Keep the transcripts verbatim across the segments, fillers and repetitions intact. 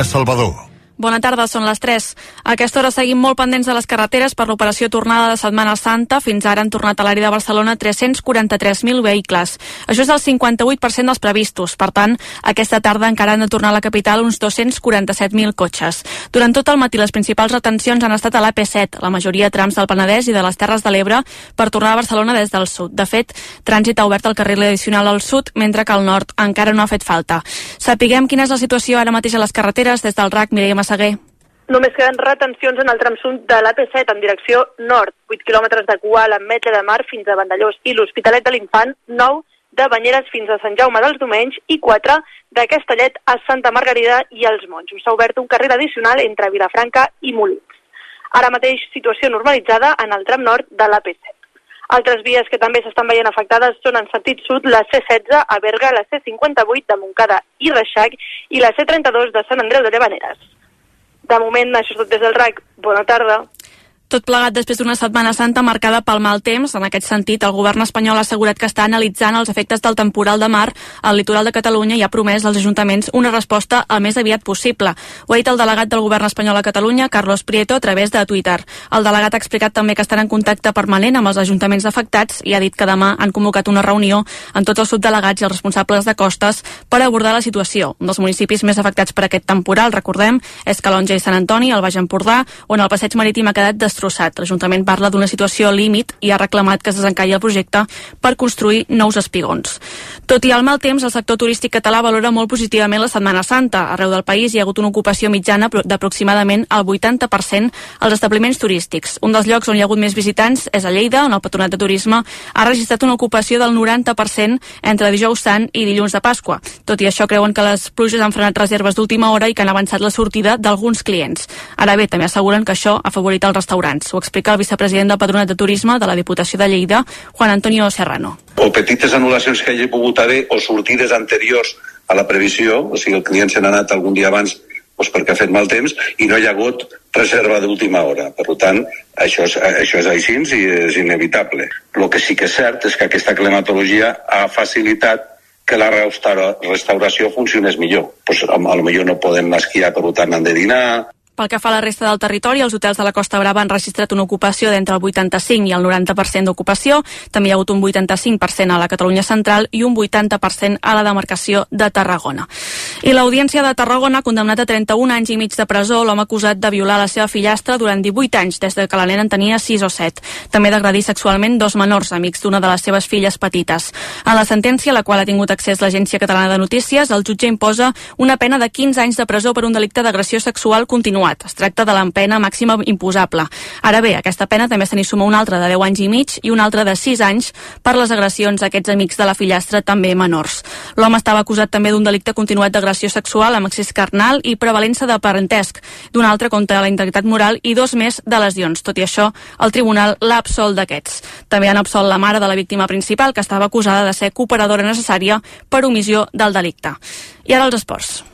Anna Salvador. Bona tarda, són les tres. A aquesta hora seguim molt pendents de les carreteres per l'operació tornada de Setmana Santa. Fins ara han tornat a l'àrea de Barcelona tres-cents quaranta-tres mil vehicles. Això és el cinquanta-vuit per cent dels previstos. Per tant, aquesta tarda encara han de tornar a la capital uns dos-cents quaranta-set mil cotxes. Durant tot el matí les principals retencions han estat a l'A P set, la majoria de trams del Penedès i de les Terres de l'Ebre, per tornar a Barcelona des del sud. De fet, trànsit ha obert el carril addicional al sud, mentre que al nord encara no ha fet falta. Sapiguem quina és la situació ara mateix a les carreteres des del R A C, Mireia Massaguer. Només queden retencions en el tram sud de l'A P set en direcció nord, vuit quilòmetres de cua a l'Ametlla de Mar fins a Vandellós i l'Hospitalet de l'Infant, nou de Banyeres fins a Sant Jaume dels Domenys i quatre de Castellet a Santa Margarida i els Monjos. S'ha obert un carril addicional entre Vilafranca i Molins. Ara mateix situació normalitzada en el tram nord de l'A P set. Altres vies que també s'estan veient afectades són en sentit sud la C setze a Berga, la C cinquanta-vuit de Montcada i Reixac i la C trenta-dos de Sant Andreu de Llavaneres. De moment, això és tot des del R A C. Bona tarda. Tot plegat després d'una Setmana Santa marcada pel mal temps. En aquest sentit, el govern espanyol ha assegurat que està analitzant els efectes del temporal de mar al litoral de Catalunya i ha promès als ajuntaments una resposta el més aviat possible. Ho ha dit el delegat del govern espanyol a Catalunya, Carlos Prieto, a través de Twitter. El delegat ha explicat també que estan en contacte permanent amb els ajuntaments afectats i ha dit que demà han convocat una reunió amb tots els subdelegats i els responsables de costes per abordar la situació. Un dels municipis més afectats per aquest temporal, recordem, és Calonge i Sant Antoni, al Baix Empordà, on el passeig marítim ha quedat destrossat. L'Ajuntament parla d'una situació límit i ha reclamat que es desencalli el projecte per construir nous espigons. Tot i el mal temps, el sector turístic català valora molt positivament la Setmana Santa. Arreu del país hi ha hagut una ocupació mitjana d'aproximadament el vuitanta per cent als establiments turístics. Un dels llocs on hi ha hagut més visitants és a Lleida, on el Patronat de Turisme ha registrat una ocupació del noranta per cent entre dijous sant i dilluns de Pasqua. Tot i això, creuen que les pluges han frenat reserves d'última hora i que han avançat la sortida d'alguns clients. Ara bé, també asseguren que això ha afavorit els restaurants. Ho explica el vicepresident del Patronat de Turisme de la Diputació de Lleida, Juan Antonio Serrano. O petites anul·lacions que hi hagi pogut haver o sortides anteriors a la previsió, o sigui, el client se n'ha anat algun dia abans doncs perquè ha fet mal temps i no hi ha hagut reserva d'última hora. Per tant, això és, això és així i és inevitable. El que sí que és cert és que aquesta climatologia ha facilitat que la restauració funcionés millor. Pues, a lo millor no podem anar a esquiar, per tant han de dinar. Pel que fa a la resta del territori, els hotels de la Costa Brava han registrat una ocupació d'entre el vuitanta-cinc i el noranta per cent d'ocupació. També hi ha hagut un vuitanta-cinc per cent a la Catalunya central i un vuitanta per cent a la demarcació de Tarragona. I l'Audiència de Tarragona ha condemnat a trenta-un anys i mig de presó l'home acusat de violar la seva fillastra durant divuit anys, des que la nena en tenia sis o set. També d'agredir sexualment dos menors, amics d'una de les seves filles petites. En la sentència, a la qual ha tingut accés l'Agència Catalana de Notícies, el jutge imposa una pena de quinze anys de presó per un delicte d'agressió sexual continuat. Es tracta de la pena màxima imposable. Ara bé, aquesta pena també se n'hi suma una altra de deu anys i mig i una altra de sis anys per les agressions a aquests amics de la fillastra, també menors. L'home estava acusat també d'un delicte continuat d'agressió sexual amb excés carnal i prevalença de parentesc, d'un altre contra la integritat moral i dos més de lesions. Tot i això, el tribunal l'ha absolt d'aquests. També han absolt la mare de la víctima principal, que estava acusada de ser cooperadora necessària per omissió del delicte. I ara els esports.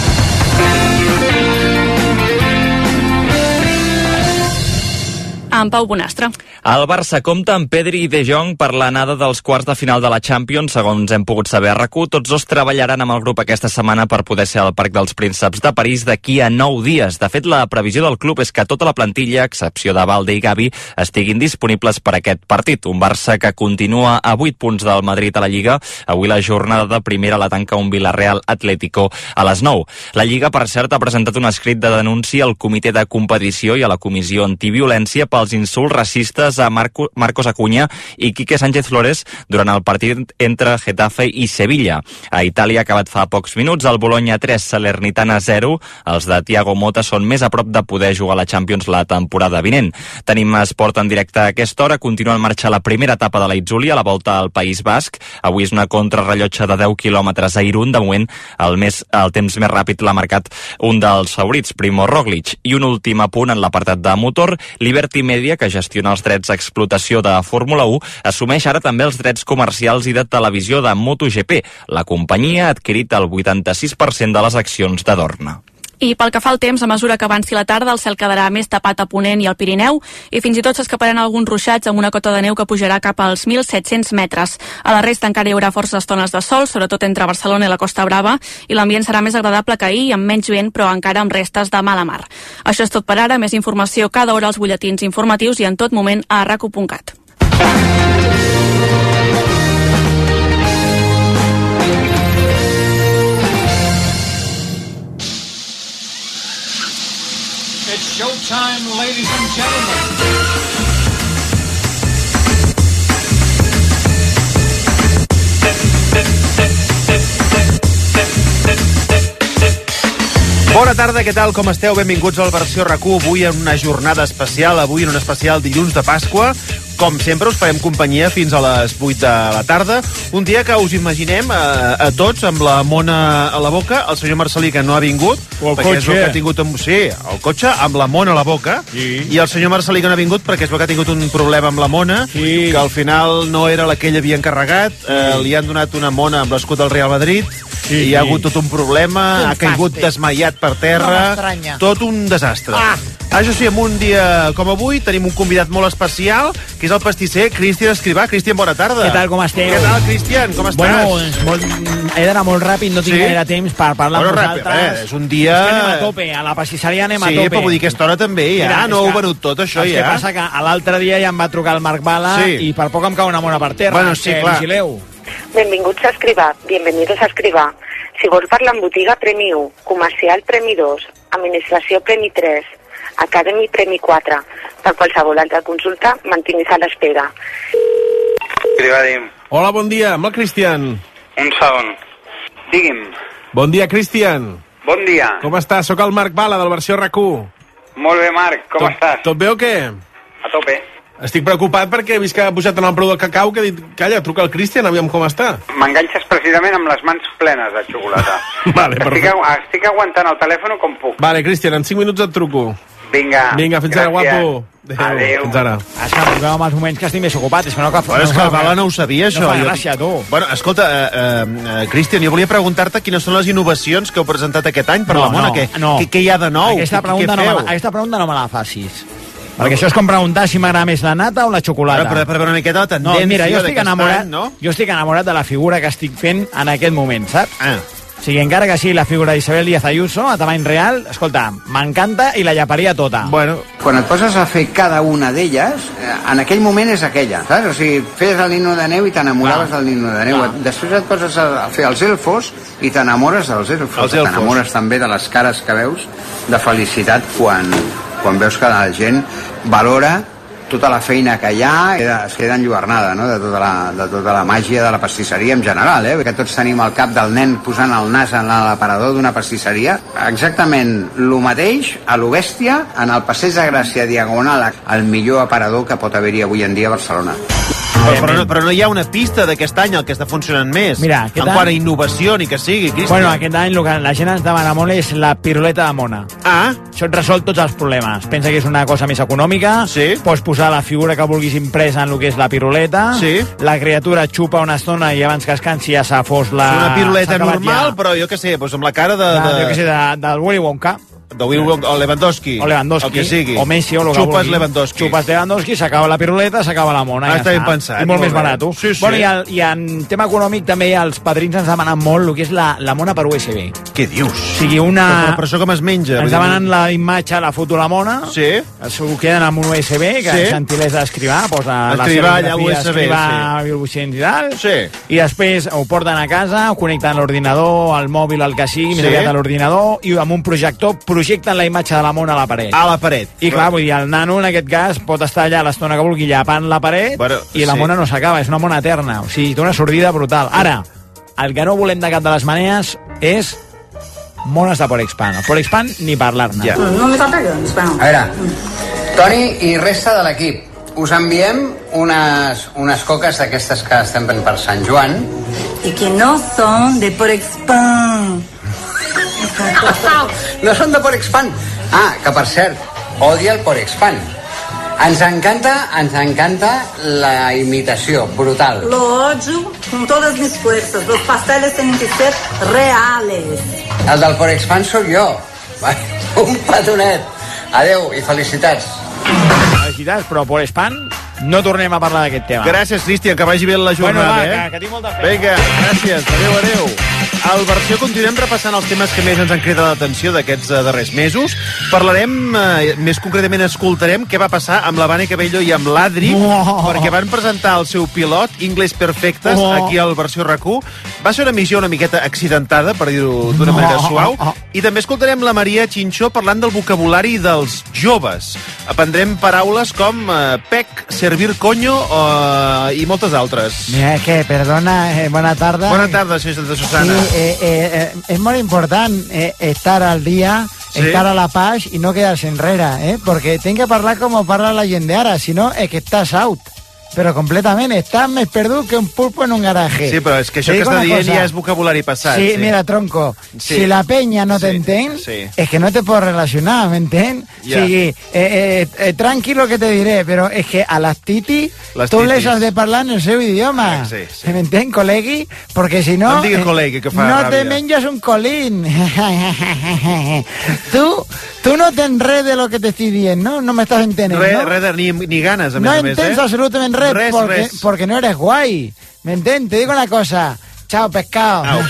En Pau Bonastre. El Barça compta amb Pedri i De Jong per l'anada dels quarts de final de la Champions, segons hem pogut saber a R A C u. Tots dos treballaran amb el grup aquesta setmana per poder ser al Parc dels Prínceps de París d'aquí a nou dies. De fet, la previsió del club és que tota la plantilla, a excepció de Balde i Gavi, estiguin disponibles per aquest partit. Un Barça que continua a vuit punts del Madrid a la Lliga. Avui la jornada de primera la tanca un Villarreal Atlético a les nou. La Lliga, per cert, ha presentat un escrit de denúncia al comitè de competició i a la comissió antiviolència pels insults racistes a Marco, Marcos Acuña i Quique Sánchez Flores durant el partit entre Getafe i Sevilla. A Itàlia ha acabat fa pocs minuts, el Bologna tres, Salernitana zero. Els de Thiago Motta són més a prop de poder jugar a la Champions la temporada vinent. Tenim esport en directe a aquesta hora. Continua en marxa la primera etapa de la Itzulia, a la volta al País Basc. Avui és una contrarrellotge de deu quilòmetres a Irún. De moment, el, més, el temps més ràpid l'ha marcat un dels favorits, Primo Roglic. I un últim apunt en l'apartat de motor. Liberty Media, que gestiona els drets d'explotació de Fórmula u, assumeix ara també els drets comercials i de televisió de MotoGP. La companyia ha adquirit el vuitanta-sis per cent de les accions de Dorna. I pel que fa al temps, a mesura que avanci la tarda, el cel quedarà més tapat a Ponent i al Pirineu i fins i tot s'escaparan alguns ruixats amb una cota de neu que pujarà cap als mil set-cents metres. A la resta encara hi haurà forces estones de sol, sobretot entre Barcelona i la Costa Brava, i l'ambient serà més agradable que ahir, amb menys vent, però encara amb restes de mala mar. Això és tot per ara. Més informació cada hora als butlletins informatius i en tot moment a raco punt cat. It's showtime, ladies and gentlemen. Bona tarda, què tal, com esteu? Benvinguts al Versió RAC u, avui en una jornada especial, avui en un especial dilluns de Pasqua. Com sempre, us farem companyia fins a les vuit de la tarda. Un dia que us imaginem a, a tots amb la mona a la boca, el senyor Marcelí, que no ha vingut, o el perquè cotxe. és el que ha tingut... Un... Sí, el cotxe amb la mona a la boca, sí. I el senyor Marcelí, que no ha vingut perquè és que ha tingut un problema amb la mona, sí. Que al final no era la que ell havia encarregat, sí. eh, li han donat una mona amb l'escut del Real Madrid, sí, i hi ha hagut tot un problema, ha caigut desmaiat per terra, no tot un desastre. Ah. Això sí, en un dia com avui tenim un convidat molt especial, que és el pastisser Cristian Escrivà. Cristian, bona tarda. Què tal, com esteu? Què tal, Cristian, com estàs? Bueno, molt, he d'anar molt ràpid, no tinc sí? gaire temps per parlar bueno, amb ràpid, vosaltres. Eh, és un dia... És que anem a tope, a la pastisseria anem sí, a tope. Sí, però vull dir que aquesta hora també, ja, Mira, no heu venut tot això, ja. El que passa que l'altre dia ja em va trucar el Marc Bala, sí. I per poc em cau una mona per terra. Bueno, sí, clar. Vigileu. Benvinguts a Escrivà, bienvenidos a Escrivà. Si vols parlar amb botiga, premi u, comercial, premi dos, administració, premi tres, Academy, premi quatre. Per qualsevol altra consulta, mantinguis a l'espera. Escrivà, digui'm. Hola, bon dia, amb el Cristian. Un segon. Digui'm. Bon dia, Cristian. Bon dia. Com estàs? Soc el Marc Bala, del Versió RAC u. Molt bé, Marc, com tot, estàs? Tot bé o què? A tope. Estic preocupat perquè he vist que ha pujat en el preu del cacau, que he dit, calla, truca al Cristian, aviam com està. M'enganxes precisament amb les mans plenes de xocolata. Vale, estic, agu estic aguantant el telèfon com puc. Vale, Cristian, en cinc minuts et truco. Vinga. Vinga, fins ara, guapo. Adéu. Adéu. Fins ara. És que arribem amb els moments que estic més ocupat. És que no, que, bueno, és que el Bala no ho sabia, això. No fa gràcia, tu. Bueno, escolta, uh, uh, Cristian, jo volia preguntar-te quines són les innovacions que heu presentat aquest any per no, la mona. No, què, no. Què, què hi ha de nou? Aquesta què, pregunta, què no feu? me, aquesta pregunta no me la facis. Perquè això és com preguntar si m'agrada més la nata o la xocolata. Però, per, per veure una miqueta la tendència no, mira, jo estic enamorat, any, no? Jo estic enamorat de la figura que estic fent en aquest moment, saps? Ah. O sigui, encara que sigui la figura d'Isabel Díaz Ayuso, a tamany real, escolta, m'encanta i la llaparia tota. Bueno. Quan et poses a fer cada una d'elles, en aquell moment és aquella, saps? O sigui, feies el Nino de Neu i t'enamoraves del Nino de Neu. Clar. Després et poses a fer els elfos i t'enamores dels elfos. T'enamores també de les cares que veus de felicitat quan, quan veus que la gent valora tota la feina que hi ha, es queda enlluernada, no? de, tota la, de tota la màgia de la pastisseria en general, eh? que tots tenim el cap del nen posant el nas en l'aparador d'una pastisseria. Exactament el mateix, a lo bèstia, en el Passeig de Gràcia diagonal, el millor aparador que pot haver-hi avui en dia a Barcelona. Però, però, no, però no hi ha una pista d'aquest any el que està funcionant més. Mira, en quant a innovació, ni que sigui, Cristian. Bueno, aquest any el que la gent ens demana molt és la piruleta de mona. Ah. Això et resol tots els problemes. Pensa que és una cosa més econòmica, sí. Pots posar la figura que vulguis impresa en el que és la piruleta, sí. La criatura xupa una estona i abans que es cansi ja s'ha fos la... És una piruleta normal, ja. Però jo què sé, doncs amb la cara de... de... de... Jo què sé, de, del Willy Wonka. De Will, o Lewandowski. O Lewandowski. El que sigui. O Messi, o el que Xupes vulgui. Lewandowski. Xupes Lewandowski, s'acaba la piruleta, s'acaba la mona. Ah, ja està ben pensat. I molt, molt més barat. Sí, sí. Bueno, i, el, i en tema econòmic també els padrins ens demanen molt el que és la, la mona per U S B. Què dius? O sigui, una... Però, però això com es menja? Ens demanen la imatge, la foto de la mona. Sí. S'ho queden amb un U S B, que sí. És gentilesa d'escrivar. Posa escrivar allà U S B, escrivar sí. mil vuit-cents i tal. Sí. I després ho porten a casa, ho connecten a l'ordinador, al mòbil, al que sigui, sí. Més aviat a l'ordinador, i amb un projector projecten la imatge de la mona a la paret. A la paret. I clar, vull dir, el nano en aquest cas pot estar allà l'estona que vulgui llapant la paret, bueno, i la sí. Mona no s'acaba, és una mona eterna. O sigui, té una sordida brutal. Ara, el que no volem de cap de les maneres és mones de Porexpan. El Porexpan ni parlar-ne. Ja. No me t'apegues, bueno. A veure, Toni i resta de l'equip, us enviem unes, unes coques d'aquestes que estem fent per Sant Joan. I que no són de Porexpan. No són de Porexpan. Ah, que per cert, odia el Porexpan. Ens encanta, ens encanta la imitació, brutal. Lo odio con todas mis fuerzas. Los pasteles tienen que ser reales. El del Porexpan sóc jo. Un petonet. Adeu i felicitats. Felicitats, però por Span no tornem a parlar d'aquest tema. Gràcies, Cristian, que vagi bé la jornada. Bueno, va, eh? que, que tinc molta feina. Vinga, gràcies. Adéu, adéu. Al Versió continuem repassant els temes que més ens han cridat l'atenció d'aquests uh, darrers mesos. Parlarem, uh, més concretament escoltarem què va passar amb la Vane Cabello i amb l'Adri, oh. perquè van presentar el seu pilot, Inglés Perfectes, oh. aquí al Versió R A C U. Va ser una missió una miqueta accidentada, per dir-ho d'una manera oh. suau. Oh. I també escoltarem la Maria Chinchó parlant del vocabulari dels joves. Aprendrem paraules com uh, pec, servir coño uh, i moltes altres. Mira, que, perdona, eh, bona tarda. Bona tarda, senyora Susana. Sí, eh, eh, eh, es muy importante eh, estar al día, ¿sí? Estar a la paz y no quedarse enrere, ¿eh? Porque tengo que hablar como parla la gent d'ara, si no es que estás out. Però completament, estàs més perdut que un pulpo en un garaje. Sí, però és que això que està dient ja és vocabulari passat. Sí, sí. Mira, tronco, sí. Si la peña no sí. t'entén, sí. es que no te puedo relacionar, ¿m'entén? Yeah. Sí, eh, eh, eh, tranquilo que te diré, però és que a les titi les tu les has de parlar en el seu idioma. Sí, sí. ¿M'entén, col·legui? Perquè si no... No em digui col·legui, que fa no ràbia. te menges un colín. tu, tu no tens res de lo que te estoy dient, ¿no? No me estás entenent, re, ¿no? Res de ni, ni ganes, a no més a més, eh? No entens absolutament res, res, porque, res. porque no eres guay. ¿Me entiendes? Te digo una cosa. Chao, pescado. Au,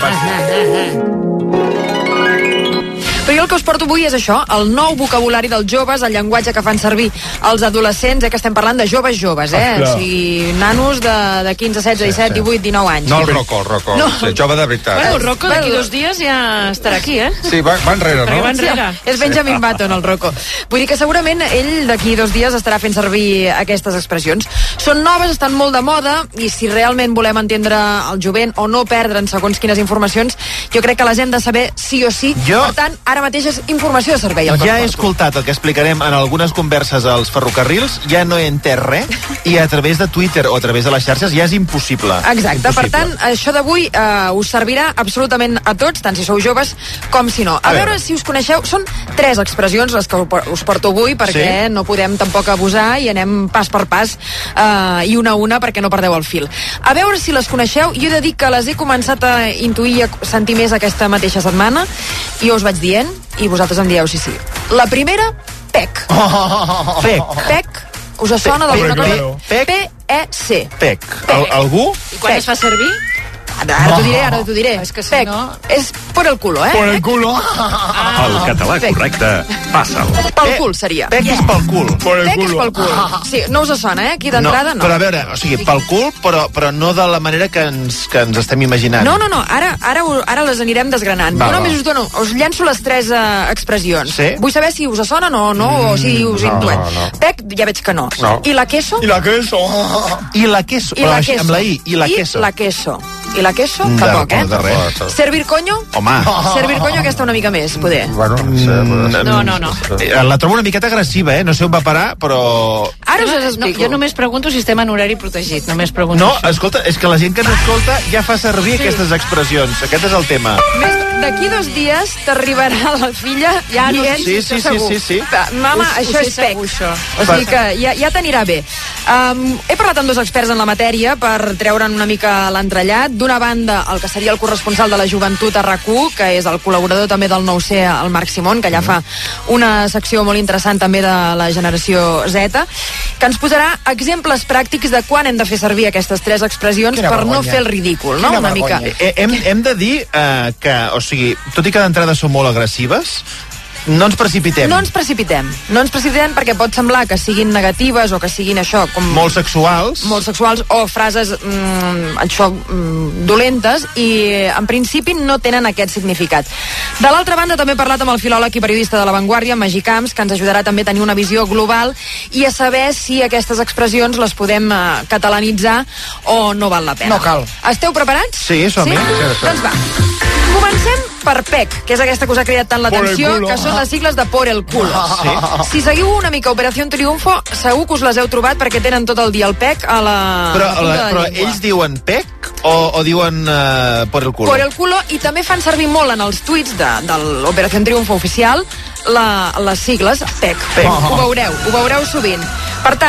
Però jo el que us porto avui és això, el nou vocabulari dels joves, el llenguatge que fan servir els adolescents, eh, que estem parlant de joves joves, eh? Ah, o sigui, nanos de, de quinze, setze, disset, divuit, dinou anys. No el Rocco, el Rocco, no. Sí, jove de veritat. Bueno, el Rocco d'aquí dos dies ja estarà aquí, eh? Sí, va, va enrere, no? Va enrere. Sí, és Benjamin Button, el Rocco. Vull dir que segurament ell d'aquí dos dies estarà fent servir aquestes expressions. Són noves, estan molt de moda, i si realment volem entendre el jovent o no perdre'n segons quines informacions, jo crec que les hem de saber sí o sí. Jo... Per tant, ara mateix és informació de servei. Ja he escoltat el que explicarem en algunes converses als ferrocarrils, ja no he entès res, i a través de Twitter o a través de les xarxes ja és impossible. Exacte, impossible. Per tant, això d'avui eh, us servirà absolutament a tots, tant si sou joves com si no. A, a veure. veure si us coneixeu, són tres expressions les que us porto avui, perquè sí? no podem tampoc abusar i anem pas per pas eh, i una a una perquè no perdeu el fil. A veure si les coneixeu, jo he de dir que les he començat a intuir i a sentir més aquesta mateixa setmana, i jo us vaig dient, i vosaltres em dieu sí, sí. La primera, pec. Oh, pec. Pec. Us sona d'alguna cosa? Pec. P E C. Pec. Al algú? I quan pec. Es fa servir? Ara, ara t'ho diré, ara t'ho diré. És que si pec. No... És por el culo, eh? Por el culo. Ah. El català pec. Correcte, passa'l. Pel cul seria. Pec és pel cul. Pec és pel cul. Sí, no us sona, eh? Aquí d'entrada no. Però a veure, o sigui, pel cul, però, però no de la manera que ens, que ens estem imaginant. No, no, no, ara, ara, ara les anirem desgranant. Va, jo només va. us dono, us llenço les tres uh, expressions. Sí? Vull saber si us sonen o no, mm, o si us no, intuem. No, no. Pec, ja veig que no. no. I la queso? I la queso. I la queso. I la queso. Amb la I. I la queso. I la queso. I la queso, de, tampoc, eh? De Servir coño? Home. Servir coño, aquesta una mica més, poder. Bueno, no, no, no, no. La trobo una miqueta agressiva, eh? No sé on va parar, però... Ara us explico. No, jo només pregunto si estem en horari protegit, només pregunto. No, escolta, és que la gent que ens escolta ja fa servir sí. aquestes expressions. Aquest és el tema. Més d'aquí dos dies t'arribarà la filla, ja no ets, sí, sí, sí, sí, sí. Mama, us, això us és pec. Això. O sigui que ja, ja t'anirà bé. Um, he parlat amb dos experts en la matèria per treure'n una mica l'entrellat. D'una banda, el que seria el corresponsal de la joventut a R A C U, que és el col·laborador també del nou C, el Marc Simón, que ja fa una secció molt interessant també de la generació Z, que ens posarà exemples pràctics de quan hem de fer servir aquestes tres expressions Quina per vergonya. no fer el ridícul, no? Quina una vergonya. mica. Hem, hem de dir uh, que, o sigui, tot i que d'entrada són molt agressives, no ens precipitem. No ens precipitem. No ens precipitem perquè pot semblar que siguin negatives o que siguin això com... Molt sexuals. Molt sexuals o frases mm, això mm, dolentes i en principi no tenen aquest significat. De l'altra banda també he parlat amb el filòleg i periodista de La Vanguardia, Magí Camps, que ens ajudarà també a tenir una visió global i a saber si aquestes expressions les podem uh, catalanitzar o no val la pena. No cal. Esteu preparats? Sí, som-hi. Sí? Sí, doncs va. Comencem per PEC, que és aquesta que us ha cridat tant l'atenció, que són les sigles de por el culo. Sí. Si seguiu una mica Operació Triunfo, segur que us les heu trobat perquè tenen tot el dia el PEC a la, però, a la punta la, de però llengua. Ells diuen PEC o, o diuen uh, por el culo? Por el culo, i també fan servir molt en els tuits de, de l'Operació Triunfo oficial la, les sigles PEC. PEC. Ho veureu, ho veureu sovint. Per tant,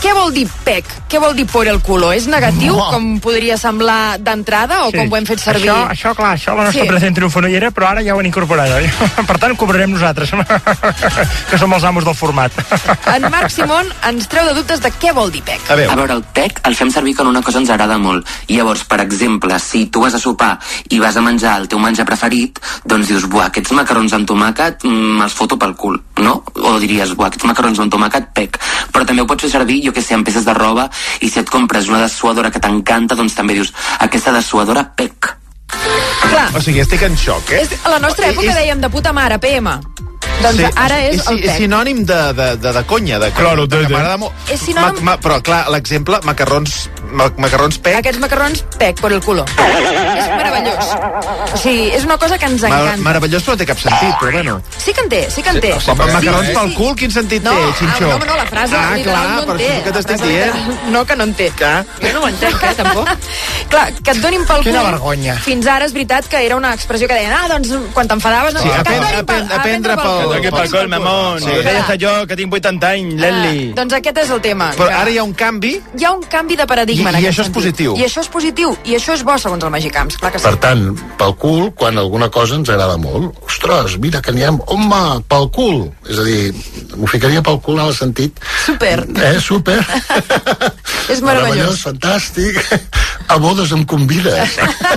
què vol dir pec? Què vol dir por el culo? És negatiu, no. com podria semblar d'entrada, o sí. com ho hem fet servir? Això, això clar, això la nostra sí. present triomfo no hi era, però ara ja ho han incorporat. Oi? Per tant, ho cobrarem nosaltres, que som els amos del format. En Marc Simón ens treu de dubtes de què vol dir pec. A veure, a veure el pec el fem servir quan una cosa ens agrada molt. I llavors, per exemple, si tu vas a sopar i vas a menjar el teu menjar preferit, doncs dius, buah, aquests macarrons amb tomàquet me'ls foto pel cul, no? O diries, buah, aquests macarrons amb tomàquet, pec. Però també ho pots fer servir, jo que sé, en peces de roba, i si et compres una dessuadora que t'encanta, doncs també dius, aquesta dessuadora, pec. Clar. O sigui, estic en xoc, eh? És, a la nostra època és... dèiem de puta mare, P M. Doncs sí, ara és, és el pec. És sinònim de, de, de, de conya, de, claro, de, de, de, de molt. És sinònim... Ma, ma, però, clar, l'exemple, macarrons, ma, macarrons pec. Aquests macarrons pec, por el culo. És meravellós. O sigui, és una cosa que ens encanta. Ma, meravellós, però no té cap sentit, però bueno. Sí que en té, sí que en té. Sí, macarrons sí, pel cul, quin sentit no, té, Xinxó? No, no, la frase ah, literal clar, no en té. té. Ah, clar, per això que t'estic dient. No, que no en té. Clar. Jo no ho entenc, eh, tampoc. Clar, que et donin pel cul... Quina vergonya. Fins ara és veritat que era una expressió que deien, ah, doncs, quan t'enfadaves... Sí, aprendre pel cul, mamó. Sí. Ho deia jo, que tinc vuitanta anys, Leli. Ah, doncs aquest és el tema. Però que... ara hi ha un canvi... Hi ha un canvi de paradigma I, en i aquest això és positiu. I això és positiu. I això és bo, segons el Magicamps. Clar que sí. Per tant, pel cul, quan alguna cosa ens agrada molt, ostres, mira que n'hi ha... Home, pel cul. És a dir, m'ho ficaria pel cul en el sentit... Super. Eh, super. És meravellós. Meravellós, fantàstic. A bodes em convides.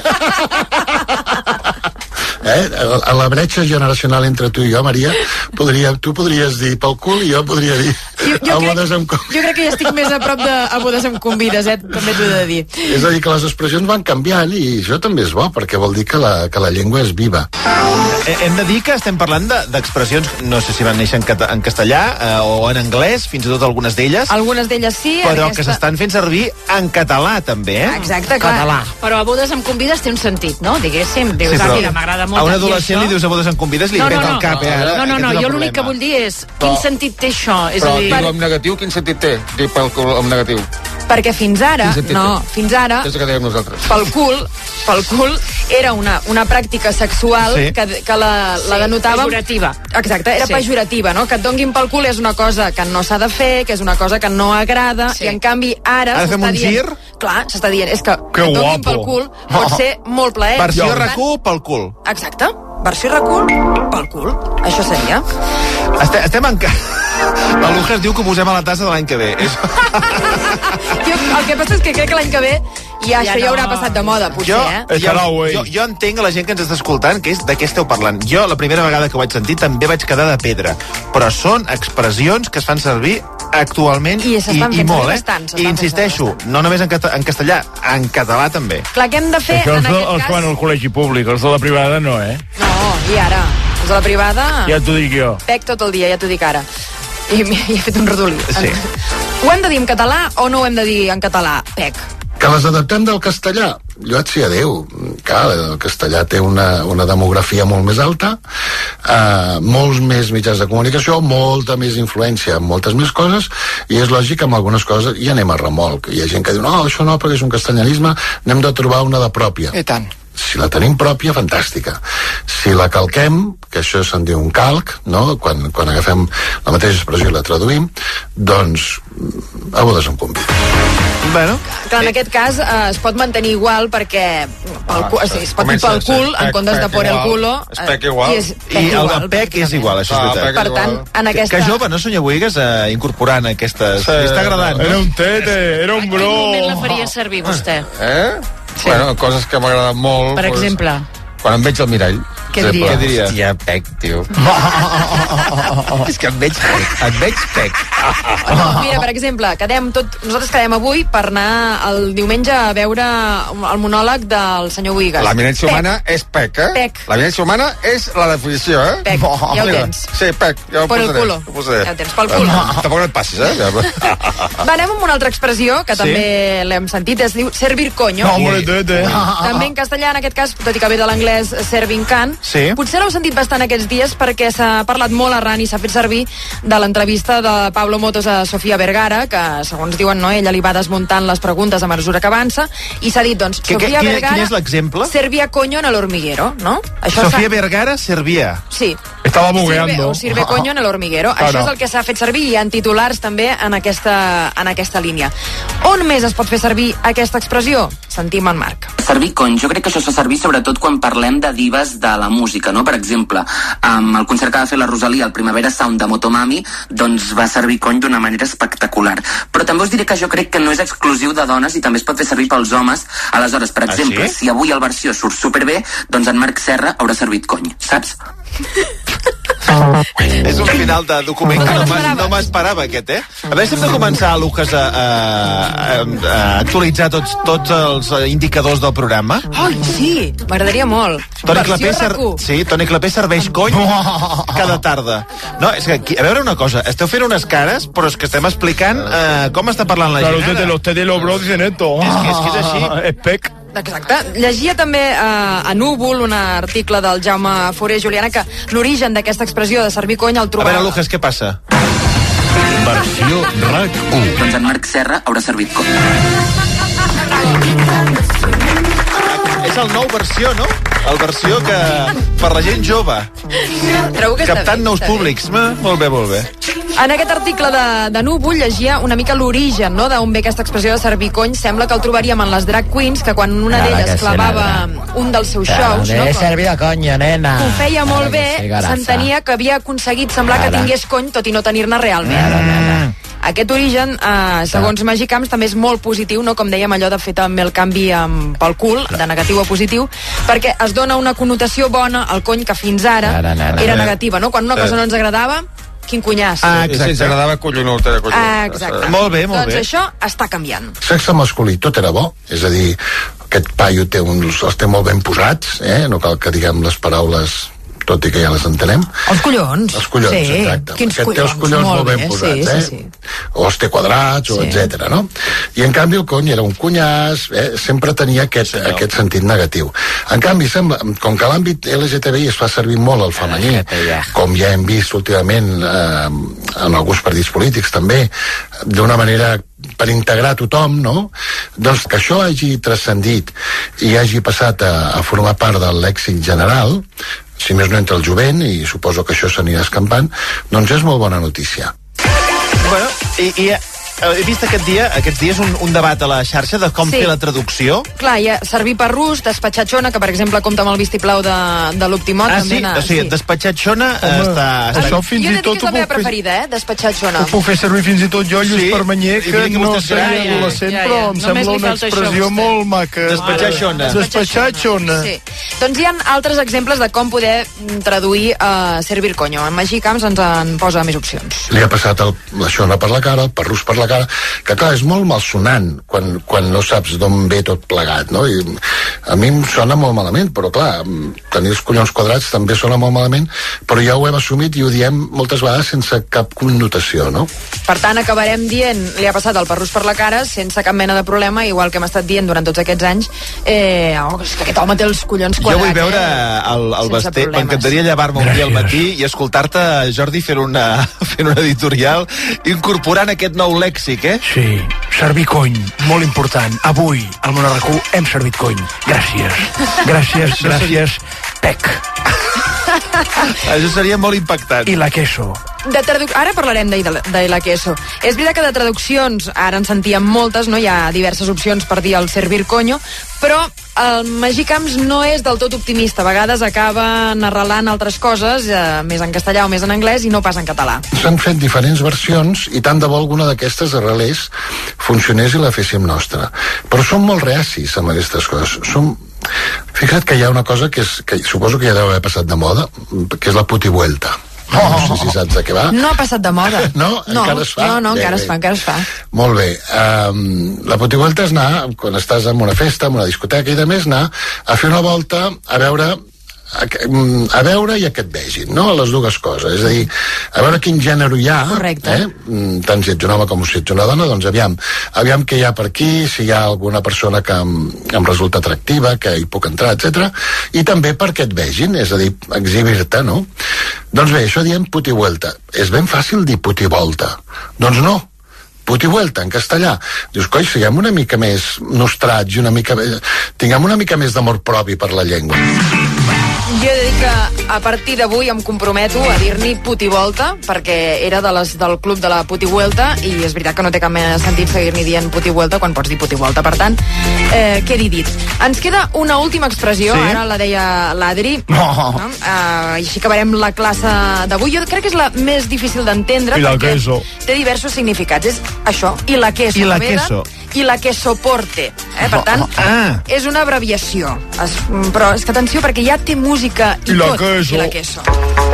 Eh? A la bretxa generacional entre tu i jo, Maria, podria, tu podries dir pel cul i jo podria dir jo, jo a crec, bodes em convides. Jo crec que ja estic més a prop de a bodes em convides, eh? També t'ho he de dir. És a dir, que les expressions van canviant i això també és bo, perquè vol dir que la, que la llengua és viva. Hem de dir que estem parlant d'expressions, de, no sé si van néixer en, cata, en castellà eh, o en anglès, fins i tot algunes d'elles. Algunes d'elles sí. Però aquesta... que s'estan fent servir en català, també, eh? Exacte, clar. Català. Però a bodes em convides té un sentit, no? Diguéssim, dius, sí, però, ah, mira, m'agrada molt. A un adolescent li dius a bodes em convides, li no, peta no, no. el cap, eh? No, no, no, no jo l'únic que vull dir és quin sentit té això? És però a dir... diu en negatiu, quin sentit té? Dir pel cul en negatiu. Perquè fins ara, no, fins ara, és el que dèiem nosaltres. Pel cul, pel cul era una, una pràctica sexual sí. que, que la, la denotàvem... Pejorativa. Exacte, era sí. pejorativa, no? Que et donguin pel cul és una cosa que no s'ha de fer, que és una cosa que no agrada, sí. i en canvi ara... Ara fem un dient, gir? Clar, s'està dient, és que, que et donguin pel cul pot oh. ser molt plaer. Versió RAC1 pel cul. Exacte. Versió RAC1 pel cul. Això seria. Estem, estem en... La Luja es diu que ho posem a la tassa de l'any que ve. jo, el que passa és que crec que l'any que ve ja, ja això no. ja haurà passat de moda, potser, jo, eh? Jo, jo, jo entenc a la gent que ens està escoltant que és de què esteu parlant. Jo, la primera vegada que ho vaig sentir, també vaig quedar de pedra. Però són expressions que es fan servir actualment i, i, i molt, eh? Bastant, I insisteixo, no només en, cata, en castellà, en català també. Clar, què hem de fer això en aquest els cas? fan al col·legi públic, els de la privada no, eh? No, i ara? Els de la privada... Ja t'ho dic jo. Pec tot el dia, ja t'ho dic ara. I, i he fet un rodolí. Sí. Ho hem de dir en català o no ho hem de dir en català? Pec. Que les adaptem del castellà. Jo et sé adéu. Clar, el castellà té una, una demografia molt més alta, eh, molts més mitjans de comunicació, molta més influència en moltes més coses, i és lògic que amb algunes coses hi anem a remolc. Hi ha gent que diu, no, això no, perquè és un castellanisme, n'hem de trobar una de pròpia. I tant. Si la tenim pròpia, fantàstica. Si la calquem, que això se'n diu un calc, no? Quan, quan agafem la mateixa expressió i la traduïm, doncs a bodes em convida. Bueno. Clar, en aquest cas eh, es pot mantenir igual perquè pel cul, o sigui, es pot dir pel cul en comptes de por el culo. És pec igual. I, és pec I igual, el de pec és igual, això és veritat. Per tant, en aquesta... Que, que jove, no sonyabuigues uh, incorporant aquestes... Sí, li està agradant, no? Era un tete, era un bro. En quin moment la faria servir, vostè? Eh? Sí. Bueno, coses que m'agraden molt. Per pues, exemple... Quan em veig al mirall. Què diria? Què diria? Hòstia, pec, tio. És que et veig pec. Et veig pec. No, mira, per exemple, quedem tot, nosaltres quedem avui per anar el diumenge a veure el monòleg del senyor Boigas. L'eminència humana és pec, eh? Pec. L'eminència humana és la definició, eh? Pec, ja ho tens. Sí, pec, ja ho Por el posaré. culo. Ho posaré. Ja ho tens, pel cul. Tampoc no et passis, eh? Va, anem amb una altra expressió que Sí? també l'hem sentit, es diu servir coño. No, hombre, tete. També en castellà, en aquest cas, tot i que ve de l'anglès serving can. Sí. Potser l'heu sentit bastant aquests dies perquè s'ha parlat molt arran i s'ha fet servir de l'entrevista de Pablo Motos a Sofía Vergara, que segons diuen, no, ella li va desmuntant les preguntes a mesura que avança, i s'ha dit, doncs, Que- que- Sofía quin- Vergara quin és l'exemple? servia coño en el hormiguero, no? Sofía Vergara servia. Sí. Esta Estava bugueando. O sirve coño en el hormiguero. Claro. Això és el que s'ha fet servir i hi ha titulars també en aquesta, en aquesta línia. On més es pot fer servir aquesta expressió? Sentim en Marc. Servir cony, jo crec que això es fa servir sobretot quan parlem de divas de la música, no? Per exemple, amb el concert que va fer la Rosalia al Primavera Sound de Motomami, doncs va servir cony d'una manera espectacular. Però també us diré que jo crec que no és exclusiu de dones i també es pot fer servir pels homes. Aleshores, per exemple, ah, sí? si avui el versió surt superbé, doncs en Marc Serra haurà servit cony, saps? És un final de document que no, no m'esperava, aquest, eh? A veure si hem de començar, Lucas, a, a, a, a actualitzar tots, tots els indicadors del programa. Ai, sí, m'agradaria molt. Toni Clapé, ser... sí, Toni Clapé serveix cony cada tarda. No, és que aquí, a veure una cosa, esteu fent unes cares, però és que estem explicant uh, com està parlant la claro, gent ara. Claro, usted de los bros dicen esto. És que és, que és així. És pec. Exacte. Llegia també eh, a Núvol un article del Jaume Foré Juliana que l'origen d'aquesta expressió de servir cony el trobava... A veure, Lucas, què passa? Versió R A C u. Doncs en Marc Serra haurà servit cony. És el nou versió, no? El versió que per la gent jove. Trobo que captant nous està públics. Bé. Molt bé, molt bé. En aquest article de, de Núvol llegia una mica l'origen, no?, d'on ve aquesta expressió de servir cony. Sembla que el trobaríem en les drag queens, que quan una Claro d'elles que sí, clavava nena. un dels seus Claro, shows, de no?, servir a coño, nena. ho feia molt bé, Sí, garaza. s'entenia que havia aconseguit semblar que Ara. tingués cony, tot i no tenir-ne realment. Mm. Aquest origen, eh, segons Magí Camps, també és molt positiu, no? Com dèiem, allò de fer també el canvi amb, pel cul, de negatiu a positiu, perquè es dona una connotació bona al cony que fins ara Ara, ara, ara. era negativa, no? Quan una cosa no ens agradava, quin cunyàs. Ah, exacte. Si ens agradava collonut, era collonut. Ah, exacte. Molt bé, molt doncs bé. això està canviant. Sexe masculí, tot era bo, és a dir, aquest paio té uns, els té molt ben posats, eh? No cal que diguem les paraules, tot i que ja les entenem. Els collons. Els collons, sí. exacte. Quins Aquest té els collons molt, molt ben bé, posats, sí, eh? sí, sí. O els té quadrats, o Sí. etcètera, no? I en canvi el cony era un cunyàs, eh? Sempre tenia aquest, sí, no. aquest sentit negatiu. En canvi, sembla, com que l'àmbit L G T B I es fa servir molt al femení, com ja hem vist últimament eh, en alguns partits polítics també, d'una manera per integrar tothom, no? Doncs que això hagi transcendit i hagi passat a, a formar part del lèxic general, si més no entre el jovent, i suposo que això s'anirà escampant, doncs és molt bona notícia. Bueno, i, i he vist aquest dia, aquests dies un, un debat a la xarxa de com Sí. fer la traducció. Clar, hi ha servir per rus, despatxar xona, que per exemple compta amb el vistiplau de, de l'Optimot. Ah, també sí? n'ha- O sigui, despatxat xona eh, està... està... Això fins jo i he de dir tot que és la ho meva puc fer- preferida, eh? Despatxar xona. Ho puc fer servir fins i tot jo, Lluís Sí? Permanyer, I que mira que no vostè és seria gran, ja, adolescent, ja, ja. però em Només sembla li una falta això, expressió vostè. molt maca. Despatxar xona. Despatxar xona. Sí. Doncs hi ha altres exemples de com poder mm, traduir uh, servir coño. En Magí Camps ens en posa més opcions. Li ha passat el, la xona per la cara, el perrús per la cara, que clar, és molt malsonant quan, quan no saps d'on ve tot plegat, no? I a mi em sona molt malament, però clar, tenir els collons quadrats també sona molt malament, però ja ho hem assumit i ho diem moltes vegades sense cap connotació, no? Per tant, acabarem dient, li ha passat el perrús per la cara sense cap mena de problema, igual que hem estat dient durant tots aquests anys, eh, oh, és que aquest home té els collons quadrats. Jo vull veure eh? el, el Sense Basté. problemes. M'encantaria llevar-me un dia al matí i escoltar-te, Jordi, fent una, fent una editorial incorporant aquest nou lèxic, eh? Sí, servir cony, molt important. Avui, al Món R A C u, hem servit cony. Gràcies. Gràcies, gràcies, Pec. Això seria molt impactant. I la queso. De traduc... Ara parlarem de, de la queso. És veritat que de traduccions, ara en sentíem moltes, no? Hi ha diverses opcions per dir el servir coño, però el Magí Camps no és del tot optimista. A vegades acaba arrelant altres coses, eh, més en castellà o més en anglès, i no pas en català. S'han fet diferents versions i tant de bo alguna d'aquestes arrelés funcionés i la féssim nostra. Però som molt reacis amb aquestes coses. Som... Fixa't que hi ha una cosa que, és, que suposo que ja deu haver passat de moda, que és la putivuelta. No, no sé si saps de què va. No ha passat de moda. No? No, Encara es fa? no, no Bé, encara bé. es fa, encara es fa. Molt bé. Um, la putivuelta és anar, quan estàs en una festa, en una discoteca i de més, anar a fer una volta a veure a, a veure i a que et vegin, no? A les dues coses. És a dir, a veure quin gènere hi ha. Correcte. Eh? Tant si ets un home com si ets una dona, doncs aviam, aviam què hi ha per aquí, si hi ha alguna persona que em, em resulta atractiva, que hi puc entrar, etcètera. I també perquè et vegin, és a dir, exhibir-te, no? Doncs bé, això diem putivuelta. És ben fàcil dir putivolta. Doncs no. Putivuelta, en castellà. Dius, coi, siguem una mica més nostrats i una mica més... Tinguem una mica més d'amor propi per la llengua. Jo he de dir que a partir d'avui em comprometo a dir-n'hi putivolta, perquè era de les del club de la putivuelta, i és veritat que no té cap mena de sentit seguir-n'hi dient putivuelta quan pots dir putivolta. Per tant, eh, quedi dit. Ens queda una última expressió, sí? Ara la deia l'Adri, no. no? Uh, i així acabarem la classe d'avui. Jo crec que és la més difícil d'entendre, perquè queso. Té diversos significats. És això, i la queso. I la queso. I la que soporte. Eh? Per tant, oh, ah. és una abreviació. Es, però és que atenció, perquè ja té música i, I tot. Queso. I la queso.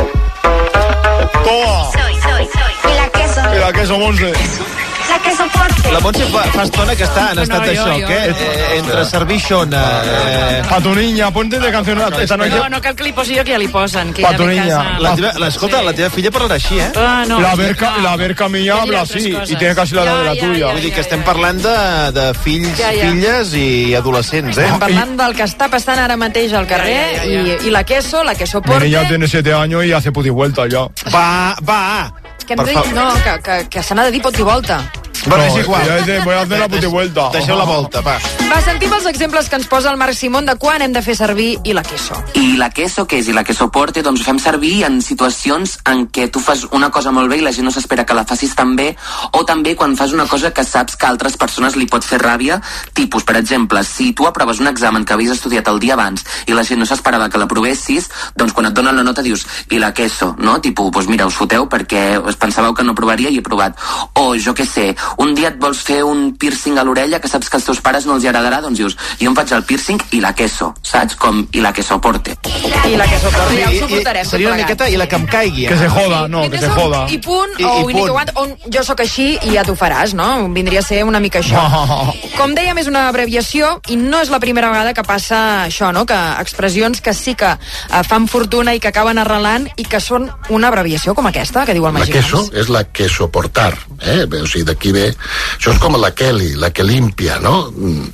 Toma. Soy, soy, soy. I la queso. I la queso, Montse. La que soporte. La Montse fa, fa estona que està en estat no, de xoc, jo, jo. eh? eh entre servir xona... Eh... Pa tu niña, ponte de canción... No, no, no cal que li posi jo, que ja li posen. Que pa tu niña. La teva, la, escolta, sí. La teva filla parlarà així, eh? Ah, no, la verca, no. La verca mía habla así, i tiene casi la edad de la ja, tuya. Ja, Vull dir que estem parlant de, de fills, ja, ja. filles i adolescents, eh? Estem parlant del que està passant ara mateix al carrer, ja, ja, ja. I, i la queso, la que soporte... Mi niña tiene siete años y hace putivuelta ya. Va, va! Que hem de dir, no, que, que, que se n'ha de dir putivolta. Bueno, és igual. Ja voy a hacer la putivuelta. Deixeu la volta, va. Va, sentim els exemples que ens posa el Marc Simón de quan hem de fer servir i la queso. I la queso, què és? I la queso porte, doncs ho fem servir en situacions en què tu fas una cosa molt bé i la gent no s'espera que la facis tan bé, o també quan fas una cosa que saps que a altres persones li pot fer ràbia, tipus, per exemple, si tu aproves un examen que havies estudiat el dia abans i la gent no s'esperava que l'aprovessis, doncs quan et donen la nota dius, i la queso, no? Tipus, doncs mira, us foteu perquè us pensàveu que no aprovaria i he provat. O, jo què sé, un dia et vols fer un piercing a l'orella que saps que als teus pares no els agradarà, doncs dius, jo em faig el piercing i la queso, saps? Com i la queso porte. I la queso porte, ja ho suportarem. Seria una miqueta i la que em caigui. Que se joda, no, que se joda. I punt, I, o i punt. On jo sóc així i ja t'ho faràs, no? Vindria a ser una mica això. No. Com dèiem, és una abreviació i no és la primera vegada que passa això, no? Que expressions que sí que uh, fan fortuna i que acaben arrelant i que són una abreviació com aquesta, que diu el Magí. La queso és la que soportar, eh? O sigui, d'aquí ve... Això és com la Kelly, la que limpia, no?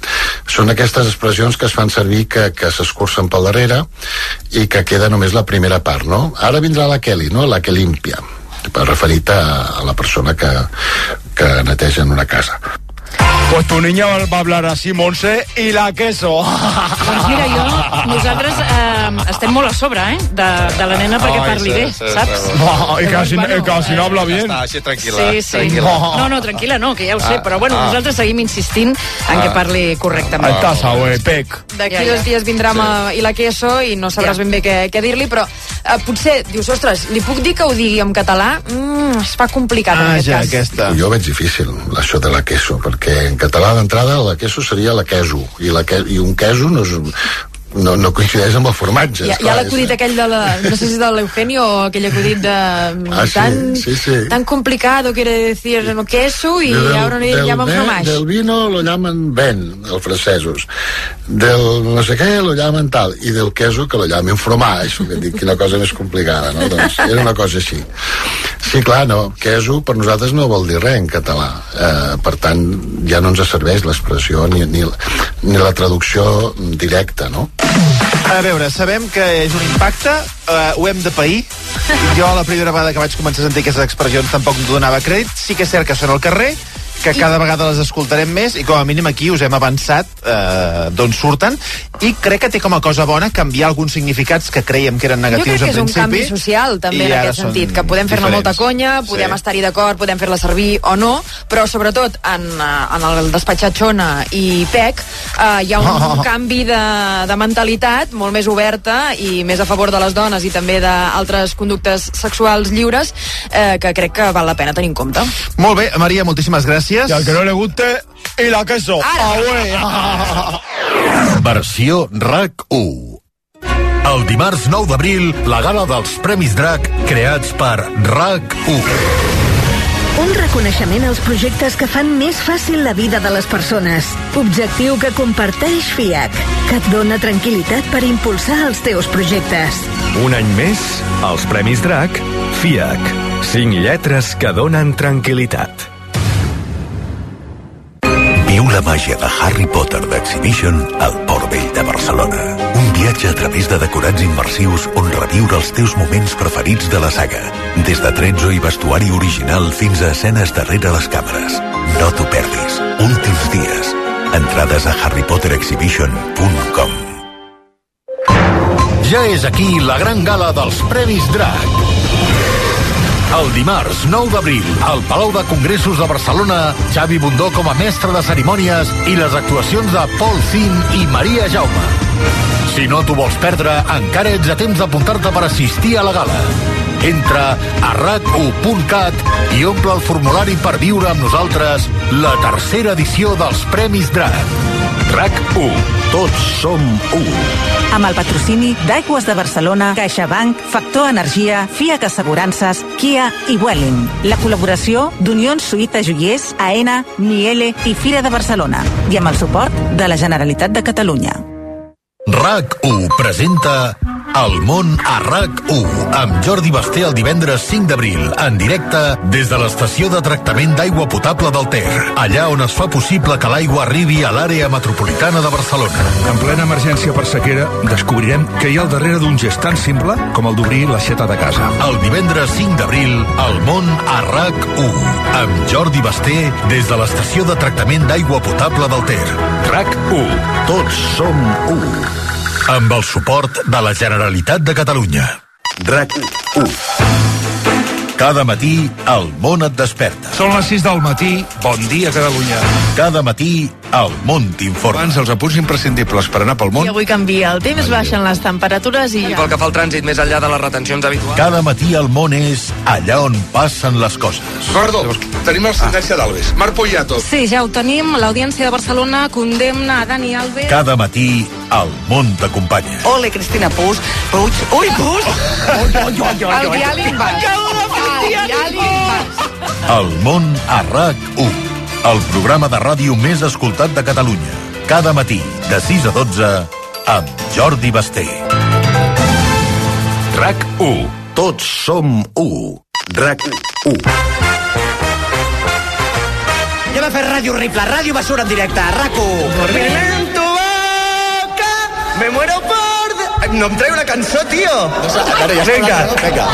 Són aquestes expressions que es fan servir que, que s'escurcen pel darrere i que queda només la primera part, no? Ara vindrà la Kelly, no? La que limpia, referit a, a la persona que, que neteja en una casa. Pues tu niña va a hablar así, Montse, i la queso. Doncs mira, jo, nosaltres eh, estem molt a sobre, eh, de, de la nena perquè parli bé, saps? No, i quasi, bueno, quasi no habla bien. Està així tranquil·la. Sí, sí. No, no, tranquil·la no, que ja ho sé, però bueno, nosaltres seguim insistint en que parli correctament. El tassa, güey, pec. D'aquí dos dies vindrà amb i la queso i no sabràs ben bé què, què dir-li, però eh, potser dius, ostres, li puc dir que ho digui en català? Mm, es fa complicat en aquest cas. Aquesta. Jo veig difícil, això de la queso, perquè en català d'entrada la queso seria la queso, i, la que, i un queso no és... No, no coincideix amb el formatge. Hi ha, hi ha l'acudit aquell de la... No sé si és de l'Eugenio o aquell acudit de... Ah, tan, sí, sí, sí. Tan complicado quiere decir no queso y del, ahora no llaman fromage. Del vino lo llaman ben, els francesos. Del no sé què lo llaman tal. I del queso que lo llamen fromage. Que dic, quina cosa més complicada, no? Doncs era una cosa així. Sí, clar, no. Queso per nosaltres no vol dir res en català. Eh, per tant, ja no ens serveix l'expressió ni, ni, ni la traducció directa, no? A veure, sabem que és un impacte, uh, ho hem de pair. Jo la primera vegada que vaig començar a sentir aquestes expressions tampoc em donava crèdit. Sí que és cert que són al carrer, que cada vegada les escoltarem més i com a mínim aquí us hem avançat eh, d'on surten i crec que té com a cosa bona canviar alguns significats que creiem que eren negatius en principi. Jo crec que és un canvi social també en aquest sentit, que podem fer-ne molta conya, podem sí. estar-hi d'acord, podem fer-la servir o no, però sobretot en, en el despatxat Xona i Pec eh, hi ha un oh. canvi de, de mentalitat molt més oberta i més a favor de les dones i també d'altres conductes sexuals lliures eh, que crec que val la pena tenir en compte. Molt bé, Maria, moltíssimes gràcies. Y al que no le guste, y la queso. Ah, Versió RAC u. El dimarts nou d'abril, la gala dels Premis DRAC, creats per RAC u. Un reconeixement als projectes que fan més fàcil la vida de les persones. Objectiu que comparteix F I A C, que et dona tranquil·litat per impulsar els teus projectes. Un any més, els Premis DRAC, F I A C. Cinc lletres que donen tranquil·litat. Viu la màgia de Harry Potter d'Exhibition al Port Vell de Barcelona. Un viatge a través de decorats immersius on reviure els teus moments preferits de la saga. Des de tretzo i vestuari original fins a escenes darrere les càmeres. No t'ho perdis. Últims dies. Entrades a harry potter exhibition punt com. Ja és aquí la gran gala dels Premis Drac. El dimarts nou d'abril, al Palau de Congressos de Barcelona, Xavi Bundó com a mestre de cerimònies i les actuacions de Paul Finn i Maria Jaume. Si no t'ho vols perdre, encara ets a temps d'apuntar-te per assistir a la gala. Entra a rac u punt cat i omple el formulari per viure amb nosaltres la tercera edició dels Premis Drac. RAC u. Tots som u. Amb el patrocini d'Aigües de Barcelona, CaixaBank, Factor Energia, Fiat Assegurances, Kia i Welling. La col·laboració d'Unions Suïta Joiers, AENA, Miele i Fira de Barcelona. I amb el suport de la Generalitat de Catalunya. RAC u presenta El món a RAC u amb Jordi Basté el divendres cinc d'abril en directe des de l'estació de tractament d'aigua potable del Ter, allà on es fa possible que l'aigua arribi a l'àrea metropolitana de Barcelona. En plena emergència per sequera descobrirem que hi ha al darrere d'un gest tan simple com el d'obrir l'aixeta de casa. El divendres cinc d'abril El món a RAC u amb Jordi Basté des de l'estació de tractament d'aigua potable del Ter. RAC u. Tots som u. Amb el suport de la Generalitat de Catalunya. RAC u. Cada matí, el món et desperta. Són les sis del matí, bon dia Catalunya. Cada matí, el món t'informa. Abans els apunts imprescindibles per anar pel món. I avui canvia el temps, baixen les temperatures i... Pel que fa al trànsit, més enllà de les retencions habituals. Cada matí el món és allà on passen les coses. Perdó, tenim la sentència d'Alves. Marc Poyato. Sí, ja ho tenim. L'Audiència de Barcelona condemna a Dani Alves. Cada matí, el món t'acompanya. Ole, Cristina Puig. Puig. Ui, Puig! El diàleg va. El món a RAC u. El programa de ràdio més escoltat de Catalunya. Cada matí, de sis a dotze, amb Jordi Basté. RAC u. Tots som u. RAC u. Ja va fer ràdio horrible, ràdio basura en directe, RAC u. En tu boca, me muero por... De... No em treu una cançó, tio. Ara ja està. Vinga. Vinga.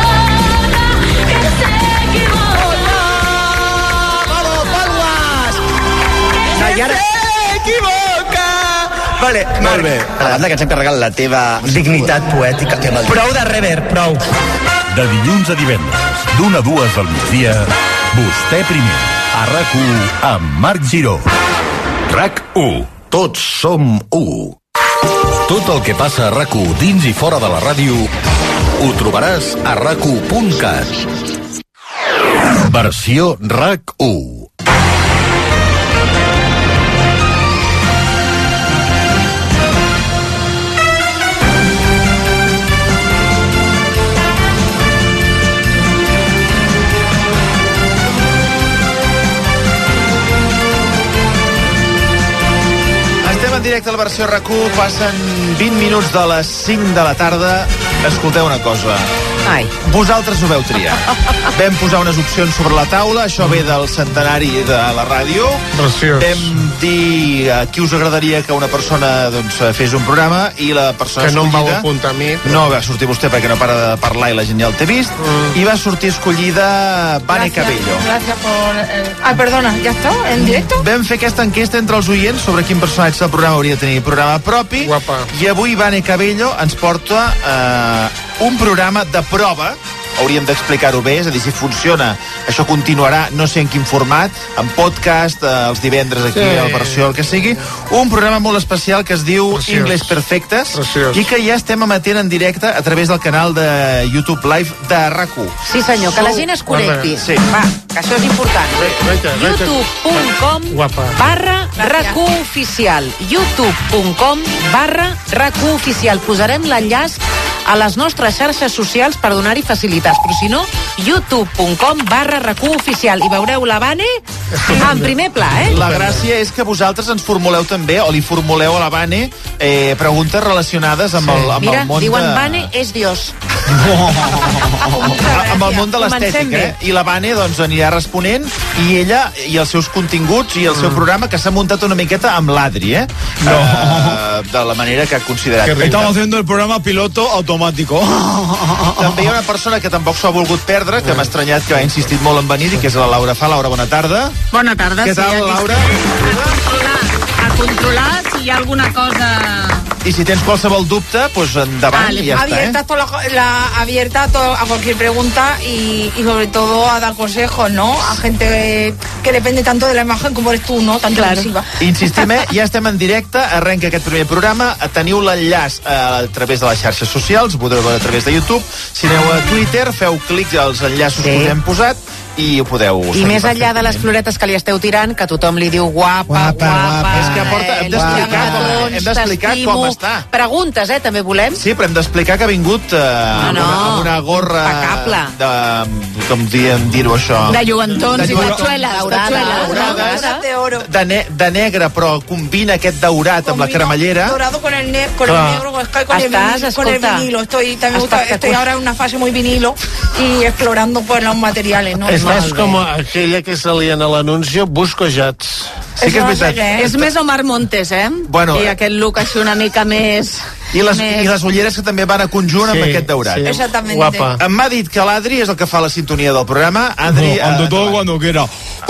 I ara... S'equivoca! Vale, molt bé. A banda que ens hem carregat la teva dignitat poètica. Prou de reverb, prou. De dilluns a divendres, d'una a dues del migdia, vostè primer, a RAC u amb Marc Giró. RAC u. Tots som u. Tot el que passa a RAC u dins i fora de la ràdio ho trobaràs a rac u punt cat. Versió RAC u. Directe a la versió RAC u, passen vint minuts de les cinc de la tarda. Escolteu una cosa. Ai. Vosaltres ho veu triar. Vam posar unes opcions sobre la taula, això ve del centenari de la ràdio. Preciós. Vam dir a qui us agradaria que una persona doncs, fes un programa i la persona que no escollida... em vau apuntar a mi. Però... No va sortir vostè perquè no para de parlar i la gent ja el té vist. Mm. I va sortir escollida Vane Cabello. Gracias por... El... Ay, perdona, ¿ya está? ¿En directo? Vam fer aquesta enquesta entre els oients sobre quin personatge del programa hauria de tenir programa propi. Guapa. I avui Vane Cabello ens porta eh, un programa de prova. Hauríem d'explicar-ho bé, és a dir, si funciona, això continuarà, no sé en quin format, en podcast, eh, els divendres aquí, sí. A la versió, el que sigui, un programa molt especial que es diu Preciós. Ingles Perfectes. Preciós. I que ja estem emetent en directe a través del canal de YouTube Live de RAC u. Sí senyor, que la gent es connecti. Sí. Va, que això és important. youtube punt com barra RAC u oficial. youtube punt com barra RAC u oficial. Posarem l'enllaç a les nostres xarxes socials per donar-hi facilitats, però si no, youtube punt com barra RAC u oficial, i veureu la Vane en primer pla, eh? La gràcia és que vosaltres ens formuleu també, o li formuleu a la Vane, eh, preguntes relacionades amb, sí. el, amb Mira, el món diuen de... Vane és Dios. amb el món de l'estètica, eh? I la Vane doncs anirà responent, i ella i els seus continguts i el seu programa, que s'ha muntat una miqueta amb l'Adri, eh? No. Uh, de la manera que ha considerat. Estamos haciendo el programa piloto automático. També hi ha una persona que tampoc s'ha volgut perdre, que m'ha estranyat, que ha insistit molt en venir, i que és la Laura Fa. Laura, bona tarda. Bona tarda. Què tal, sí, Laura? A controlar, a controlar si hi ha alguna cosa I si tens qualsevol dubte, pues endavant ah, i ja abierta està, eh? La, la, abierta a, todo, a cualquier pregunta y, y sobre todo a dar consejos, ¿no? A gente que depende tanto de la imagen como eres tú, ¿no? Tan claro. Insistim, eh? Ja estem en directe, arrenca aquest primer programa, teniu l'enllaç a través de les xarxes socials, ho podreu veure a través de YouTube, si aneu a Twitter, feu clic als enllaços sí. que us hem posat, i ho podeu... I més enllà de les floretes que li esteu tirant, que tothom li diu guapa, guapa... guapa és que porta, hem d'explicar com, hem d'explicar com està. Preguntes, eh, també volem. Sí, però hem d'explicar que ha vingut eh, no, no. Amb, una, amb una gorra... Impecable. De, com diem dir-ho, això... De lluentons i tachueles. Daurada. De oro. De, ne, de negre, però combina aquest daurat amb la cremallera. Dorado con el, ne con el negro, con el, con, Estàs, el, con el vinilo. Estoy, también gusta, estoy ahora en una fase muy vinilo y explorando pues los materiales, ¿no? Estàs com aquella que salien a l'anuncio, Busco Jats. Sí que és veritat. És més Omar Montes, eh? Bueno, I aquest look així una mica més... I les, més... I les ulleres que també van a conjunt sí, amb aquest daurat. Sí. Exactamente. Guapa. Em m'ha dit que l'Adri és el que fa la sintonia del programa. Adri... No, ante todo cuando quiera.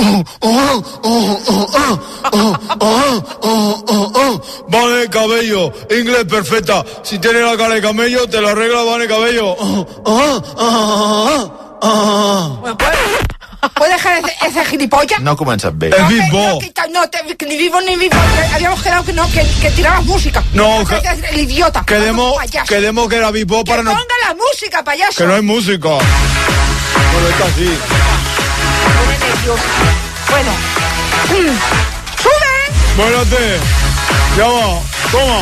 Vane Cabello, inglés perfecta. Si tiene la cara de camello, te la arregla Vane Cabello. Bueno, pues... ¿Puedes dejar ese, ese gilipollas? No ha començat bé. No, vivo. No, no te, ni vivo ni vivo. Habíamos quedado que no, que, que tirabas música. No, que, el idiota. Quedemos, quedemos que era vivo para que no... Que ponga la música, payaso. Que no hay música. Bueno, está así. Bueno. ¡Sube! Buenate. Ya va. Toma.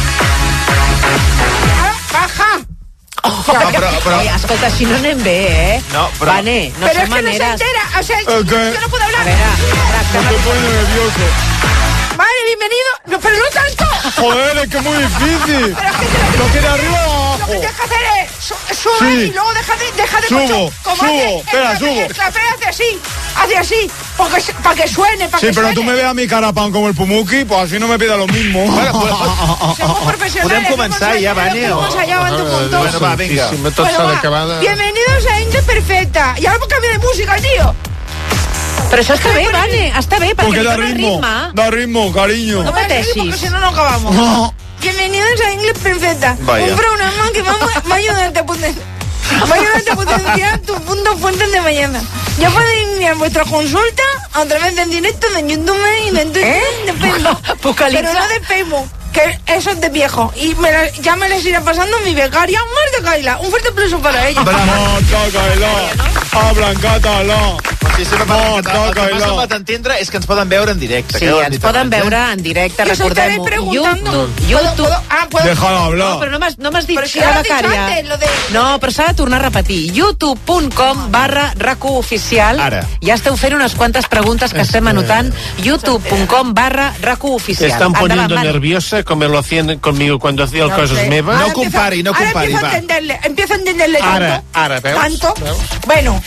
Baja. Oh, no, però, però... Oye, escolta, si no anem bé, eh? No, però... Vane, no pero son es que maneras... no se entera, o sea, es que... yo no puedo hablar. A ver, a... no te pones nervioso. Vale, bienvenido. No, pero no tanto. Joder, es que es muy difícil. Pero es que te lo quiere arriba o abajo. Lo que tienes que hacer es su, sube sí. y luego deja de... Deja de subo, mucho, como subo, hace, espera, el, subo. El café hace así, hace así, porque, para que suene, para sí, que pero suene. tú me veas mi cara pan como el Pumuki, pues así no me pida lo mismo. Bueno, pues, somos profesionales. Podem començar ja, Vane? Hemos ensayado un montón. Bueno, va, venga. Bueno, va. Bienvenidos a Inglés Perfecta. Y ahora hemos cambiado de música, tío. Però això està bé, Vane, està bé, perquè da ritmo, da ritmo, cariño. No pateixis. Porque si no, no acabamos. No. Bienvenidos a Inglés Perfecta. Vaya. Un programa que va, va a ayudarte a potenciar. Va a ayudarte a potenciar tus puntos fuertes de mañana. Ya podéis enviar vuestra consulta a través del directo de YouTube y de Twitter, ¿Eh? de Facebook. Pero no de Facebook, que eso es de viejo. Y me la, ya me les irá pasando mi becaria, Marta Kaila. Un fuerte aplauso para ella. Marta Kaila, a Blancata-la. Sí, sí, no, el que m'ha semblat entendre és que ens poden veure en directe. Sí, ens poden veure en directe, recordem-ho. YouTube, YouTube. Ah, puedo... Déjala hablar. No, però no m'has no dit però si la becària. De... No, però s'ha de tornar a repetir. youtube punt com barra RAC1 oficial. Ara. Ja esteu fent unes quantes preguntes que estem anotant. youtube punt com barra RAC1 oficial. Te están poniendo nerviosa como lo hacían conmigo cuando hacía no, cosas mevas. No compari, no compari. Ahora empiezo a entenderle, empiezo a entenderle tanto. Ara, ara, veus? Tanto. Veus? Bueno.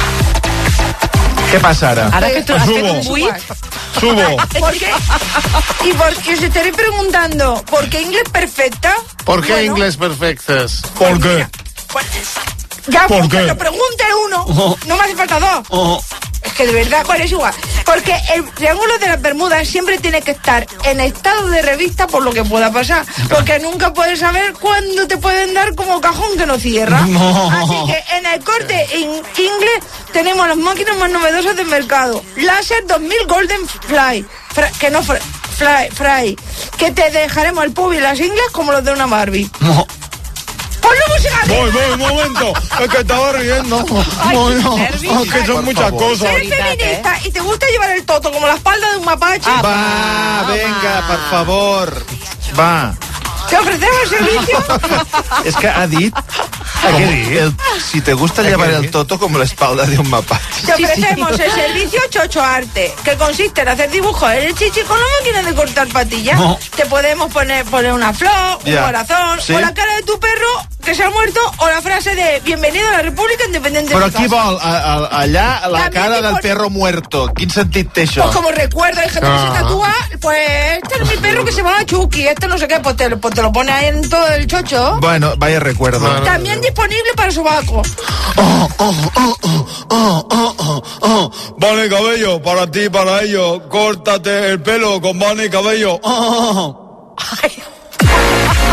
¿Qué pasa ahora? Ahora que tú has Subo. un buit. Subo. ¿Por qué? Y porque os estaré preguntando, ¿por qué inglés perfecta? ¿Por qué bueno, inglés perfectas? ¿Por qué? Pues, ya, ¿Por porque qué? lo pregunte uno. Oh. No me hace falta dos. Oh. Es que de verdad, bueno, es igual. Porque el Triángulo de las Bermudas siempre tiene que estar en estado de revista por lo que pueda pasar. Porque nunca puedes saber cuándo te pueden dar como cajón que no cierra. No. Así que en el corte in inglés tenemos las máquinas más novedosas del mercado. Láser dos mil Golden Fly. Fra que no fry, fly, fry. Que te dejaremos el pub y las ingles como los de una Barbie. No. ¡Ponle música! Voy, voy, un momento. Es que estaba riendo. Ay, bueno, es que son muchas cosas. Si eres feminista y te gusta llevar el toto como la espalda de un mapache... Ah, va, va, venga, va. por favor. Va. ¿Te ofrecemos el servicio? Es que ha dit... ¿Qué dit? El, si te gusta llevar el toto como la espalda de un mapache. Te ofrecemos el servicio Chocho Arte, que consiste en hacer dibujos en el chichi con una máquina de cortar patillas. No. Te podemos poner, poner una flor, un yeah. corazón, ¿sí? o la cara de tu perro que se ha muerto, o la frase de bienvenido a la República Independiente Però de qui vol a, a, allà la También cara del por... perro muerto? Quin sentit té això? Pues como recuerdo, hay gente ah. que se tatúa, pues este es mi perro que se llama Chucky, este no sé qué, pues te, pues te lo pone ahí en todo el chocho. Bueno, vaya recuerdo. También disponible para sobaco. Oh, oh, oh, oh, oh, oh, oh. Vane Cabello, para ti, para ellos, córtate el pelo con Vane Cabello. Oh. Ay.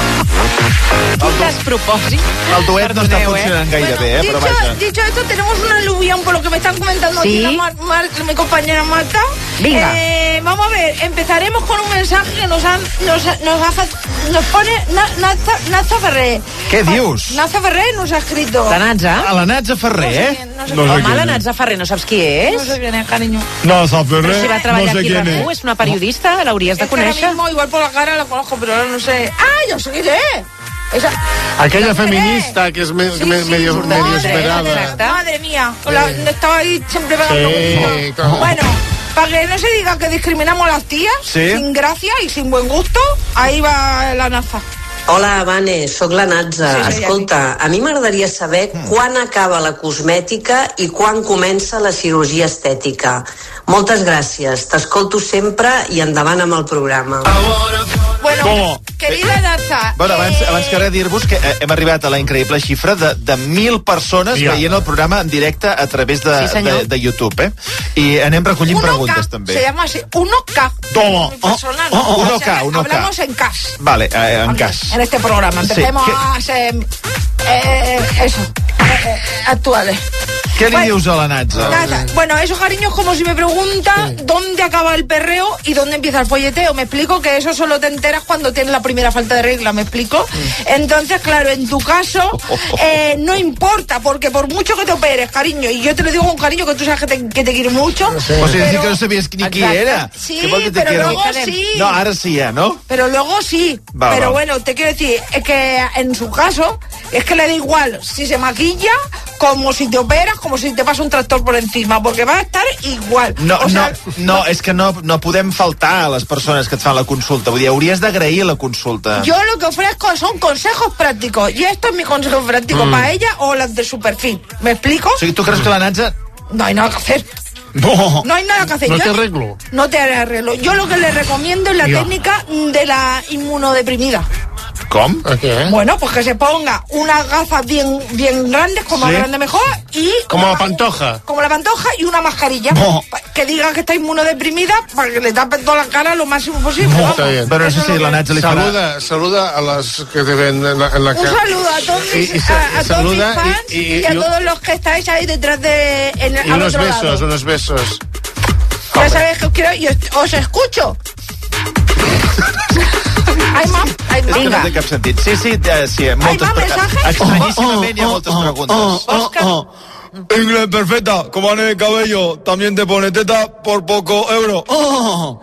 Un despropòsit. El duet no està Perdoneu, funcionant eh? gaire bé, eh? Però Dicho, vaja. dicho esto, tenemos un aluvión por lo que me están comentando ¿Sí? aquí la Mar- Mar- mi compañera Marta. Venga. Eh, vamos a ver, empezaremos con un mensaje que nos han, nos, nos, hace, nos pone Na- Naza, Naza Ferrer. Què dius? Naza Ferrer nos ha escrito. La Natza? A la Natza Ferrer, eh? No sé, No sé Home, quién la es. Natza Ferrer, no saps qui és? no sé quién es, cariño. Naza Però Ferrer, si va no treballar sé aquí a quién RAC1, es. és una periodista, l'hauries de Es que ahora conèixer. mismo, igual por la cara la conozco, pero ahora no sé. ¡Ah, yo sé quién es! Esa... Aquella Naza Ferrer. feminista que es me- Sí, me- sí, medio, su medio madre, esperada. exacte. Madre mía, la- estaba ahí siempre pegando Sí, conmigo. como- Bueno, para que no se diga que discriminamos a las tías, Sí. sin gracia y sin buen gusto, ahí va la Naza. Hola, Vane, sóc la Natza. Sí, sí, Escolta, a mi m'agradaria saber quan acaba la cosmètica i quan comença la cirurgia estètica. Moltes gràcies, t'escolto sempre i endavant amb el programa. Bueno, ¿Cómo? querida Naza. Bueno, abans, eh, abans que res dir-vos que eh, hem arribat a la increïble xifra de, de mil persones Ja. veient el programa en directe a través de, Sí, senyor. de, de YouTube, eh? I anem recollint uno preguntes, K, també. se llama así, uno K. Toma. Mi persona, Oh, ¿no? oh, uno O sea, K, uno K. Hablamos en cash. Vale, eh, en cas. En este programa. Sí, Empecemos ¿qué- a hacer eh, eso, eh, eh, actuales. Què li Bueno, dius a la Natza? Nada. Bueno, eso, cariño, es como si me preguntan dónde acaba el perreo y dónde empieza el folleteo. Me explico que eso solo te enteras cuando tienes la primera falta de regla, ¿me explico? Entonces, claro, en tu caso, eh, no importa, porque por mucho que te operes, cariño, y yo te lo digo con cariño, que tú sabes que te, que te quiero mucho. O sigui, pero- que no sabies ni qui Exacte. era. Sí, Què vol que te pero quiero? luego sí. No, ara sí ja, no? Pero luego sí. Va, pero va. bueno, te quiero decir, es que en su caso, es que le da igual si se maquilla, como si te operas, como si te pasa un tractor por encima, porque va a estar igual. No, O sea, no, no, és que no, no podem faltar a les persones que et fan la consulta. Vull dir, hauries d'agrair la consulta. yo lo que ofrezco son consejos prácticos, y esto es mi consejo práctico Mm. para ella o las de su perfil. ¿Me explico? O sigui, tu creus que la Natza... No hay nada que hacer. No. No hay nada que hacer. No Yo- te arreglo. No te haré arreglo. Yo lo que le recomiendo es la Ya. técnica de la inmunodeprimida. Com? ¿A qué? Bueno, pues que se ponga unas gafas bien, bien grandes, como Sí. más grande mejor, y... Como una- la pantoja. Como la pantoja y una mascarilla. No. Pa- Que diga que está inmunodeprimida para que le tapen toda la cara lo máximo posible. vamos. Está bien. Però no sé Eso si es lo la que- Natza li farà... Saluda, saluda a las que te ven en la, en la Un cara. saludo a todos, Y- mis, y sa- a, a todos mis saluda fans y- y, y- a y un- todos los que estáis ahí detrás de... En, Y al unos otro besos, lado. unos besos. Ya sabéis que os quiero y os, os escucho. Hay más, hay És más. que no té cap sentit. Sí, sí, eh, sí, moltes... más pre- mensajes? Estranyíssimament hi ha moltes preguntes. Oscar. Inglés perfecta, como Ana de Cabello, también te pone teta por poco euro. Oh.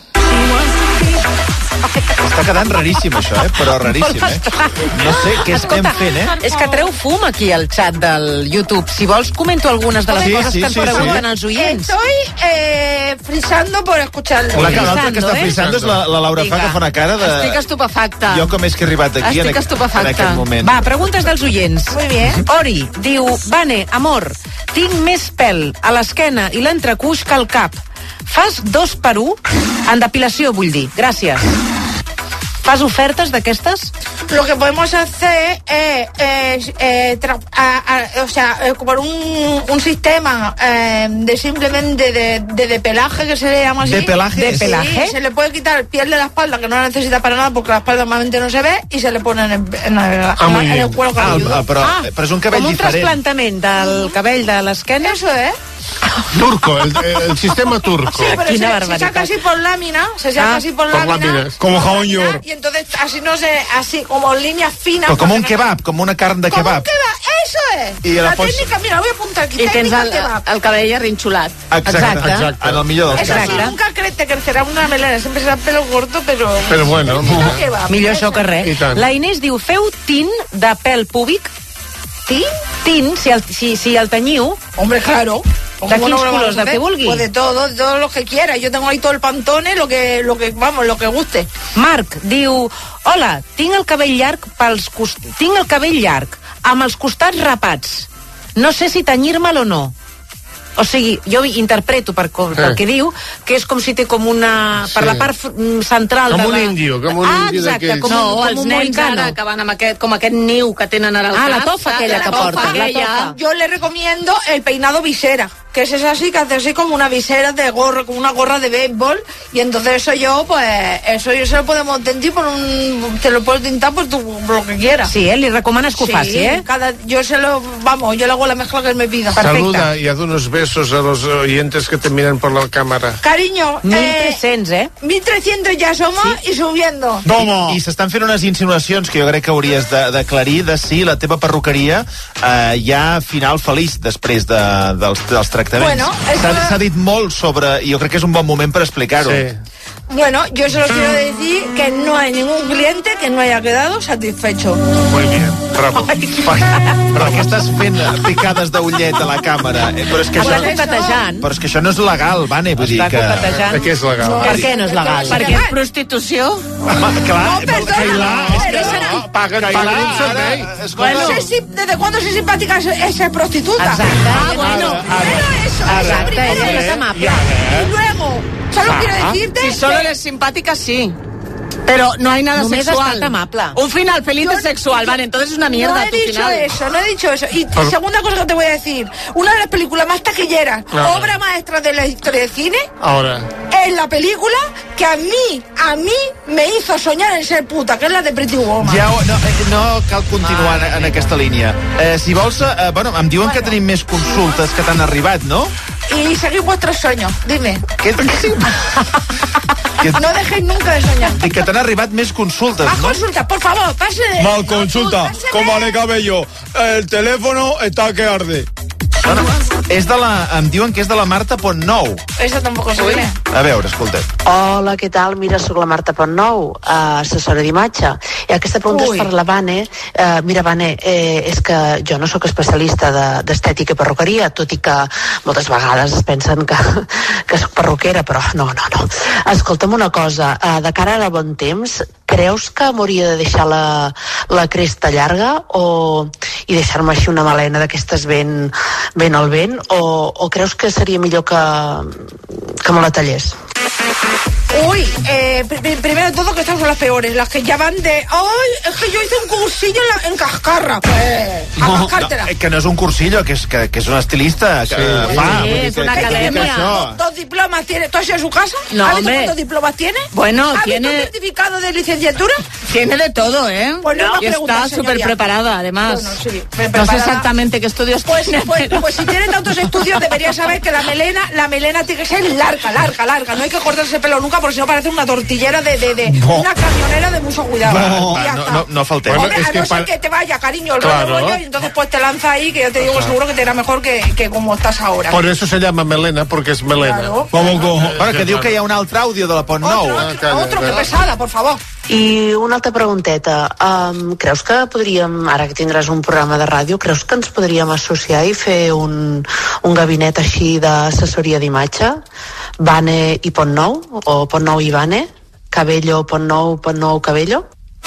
Està quedant raríssim, això, eh? Però raríssim, eh? No sé què estem fent, eh? És que treu fum aquí al xat del YouTube. Si vols, comento algunes de les Sí, coses sí, que ens sí, sí. pregunten els oients. Estoy eh, frisando por escucharlo. La que l'altra que està eh? frisant és la, la Laura Fa, que fa una cara de... Estic estupefacta. Jo com és que he arribat aquí en, Estic aqu- estupefacta. en aquest moment. Va, preguntes dels oients. Muy bien. Ori diu, Vane, amor, tinc més pèl a l'esquena i l'entrecuix que al cap. Fas dos per un? En depilació, vull dir. Gràcies. Fas ofertes d'aquestes? Lo que podemos hacer es, eh, eh, tra- a- a- o sea, eh, por un, un sistema eh, de simplemente de, de depelaje, que se le llama así. ¿Depelaje? Sí, ¿Depelaje? se le puede quitar piel de la espalda, que no la necesita para nada porque la espalda normalmente no se ve, y se le pone en el, en el, Ah, muy en el bien. cuero Ah, cabelludo. ah, però, Ah, però és un cabell com un diferent. trasplantament del cabell de l'esquena? Eso es. Turco, el, el sistema turco. Sí, pero Quina se, se barbaritat. saca así por lámina, se saca Ah, así por, por lámina, láminas. Como jabón lámina, york. y entonces así no se, así como líneas finas. Però com para un que no- kebab, com una carn de ¿Cómo kebab. que va? Eso es. I la la pots- técnica, mira, voy a apuntar aquí. I tens técnica el, kebab. el cabell arrinxolat. Exacte. Exacte. En el millor dels Eso casos. sí, nunca crees te crecerá una melena, siempre será pelo corto, pero... Pero bueno, Técnica kebab. Millor això que I res. tant. La Inés diu, feu tint de pèl púbic? ¿Sí? Tint, si el, si, si el tenyiu. Hombre, claro. ¿De ¿Cómo quins no lo vamos colors? a De hacer? què vulgui? Pues de todo, de todo lo que quiera. Yo tengo ahí todo el pantone, lo que, lo que, vamos, lo que guste. Marc diu, hola, tinc el cabell llarg pels cost... tinc el cabell llarg amb els costats rapats. No sé si tenyir-me'l o no. O sigui, jo interpreto per, com, Eh. pel que diu, que és com si té com una... Sí. per la part mm, central Com de un la... índio, com un ah, índio exacte, d'aquells. com, No, un, com els un nens mohicano. ara que van amb aquest, com aquest niu que tenen ara al Ah, cap. la tofa saps? aquella que tofa porten, la aquella. tofa. Yo le recomiendo el peinado visera. que es así, que hace así como una visera de gorro, como una gorra de béisbol, y entonces eso yo, pues, eso yo se lo podemos tintar por un, te lo puedo tintar por, tu, por lo que quieras. Sí, eh? Li recomanes que ho sí, faci, eh? Cada, yo se lo, vamos, yo le hago la mezcla que él me pida. Saluda y haz unos besos a los oyentes que te miran por la cámara. Cariño, mil tres-cents, eh? mil trescientos ja som sí. I subiendo. I, i s'estan fent unes insinuacions que jo crec que hauries d'aclarir de, de si la teva perruqueria eh, hi ha final feliç després de, dels, dels tractaments. Bueno, s'ha dit molt sobre, i jo crec que és un bon moment per explicar-ho. Sí. Bueno, yo solo quiero decir que no hay ningún cliente que no haya quedado satisfecho. Muy bien, bravo. Ai, però què estàs fent picades d'ullet a la càmera? Eh, però, és que això, però és que això no és legal, Vane, vull dir que... Per què és legal? Per què no és legal? Perquè és prostitució. Home, clar, no, perdona, és que no, paguen, paguen un servei. Bueno, no sé si, ¿desde cuándo se simpática es, es prostituta? Exacte. Ah, bueno, pero eso, exacte, ella és amable. Y luego, solo quiero decirte... Si solo eres simpática, sí. Pero no hay nada Només sexual. amable. Un final feliz es sexual, vale, entonces es una mierda. No he tu dicho final. eso, no he dicho eso. Y Por... segunda cosa que te voy a decir, una de las películas más taquilleras, claro. obra maestra de la historia del cine, ahora es la película que a mí, a mí me hizo soñar en ser puta, que es la de Pretty Woman. Ja, no, no cal continuar en, en aquesta línia. Eh, si vols, eh, bueno, em diuen bueno. que tenim més consultes que t'han arribat, no? Y seguid vuestros sueños, dime. ¿Qué? Que... No dejéis nunca de soñar. I que t'han arribat més consultes, Más ¿no? consultas, por favor, pase de... Mal consulta, con Vane Cabello. El teléfono está que arde. Bueno, és de la, em diuen que és de la Marta Pontnou. Eso tampoco se ve. A veure, escolta. Hola, què tal? Mira, soc la Marta Pontnou, uh, assessora d'imatge. I aquesta pregunta Ui. és per la Vane. Uh, mira, Vane, eh, és que jo no sóc especialista d'estètica de, i perruqueria, tot i que moltes vegades es pensen que, que sóc perruquera, però no, no, no. Escolta'm una cosa, uh, de cara al bon temps, creus que m'hauria de deixar la, la cresta llarga o, i deixar-me així una melena d'aquestes ben, ben al vent, o, o creus que seria millor que, que me la tallés? Uy, eh, pr primero de todo que estas son las peores, las que ya van de... ¡Ay, es que yo hice un cursillo en, la, en Cascarra! Pues, a no, cascártela. No, que no és un cursillo, que és, que, que és un estilista que sí, fa. Sí, és una academia. ¿Dos, ¿Dos diplomas tiene? ¿Tú has ido a su casa? No, ¿Has visto hombre. cuántos diplomas tiene? Bueno, ¿has tiene... visto un certificado de licenciatura? Tiene de todo, ¿eh? Pues no, y está súper preparada, además. Bueno, sí, no sé exactamente qué estudios pues, tiene. Pues, pues, pues si tiene tantos estudios, debería saber que la melena, la melena tiene que ser larga, larga, larga. No hay que cortarse el pelo nunca, porque si no parece una tortillera de, de, de no. una camionera de mucho cuidado. No, no, no, no faltem. Hombre, a no ser que te vaya, cariño, el claro. rollo, y entonces pues te lanza ahí, que yo te digo claro. seguro que te irá mejor que, que como estás ahora. Por eso se llama melena, porque es melena. Claro. Com, com. Bueno, que diu que hi ha un altre àudio de la Pontnou. Otro, otro, otro que pesada, por favor. I una altra pregunteta. Um, creus que podríem, ara que tindràs un programa de ràdio, creus que ens podríem associar i fer un, un gabinet així d'assessoria d'imatge? Vane i Pontnou? O Pontnou i Vane? Cabello, Pontnou, Pontnou, Cabello?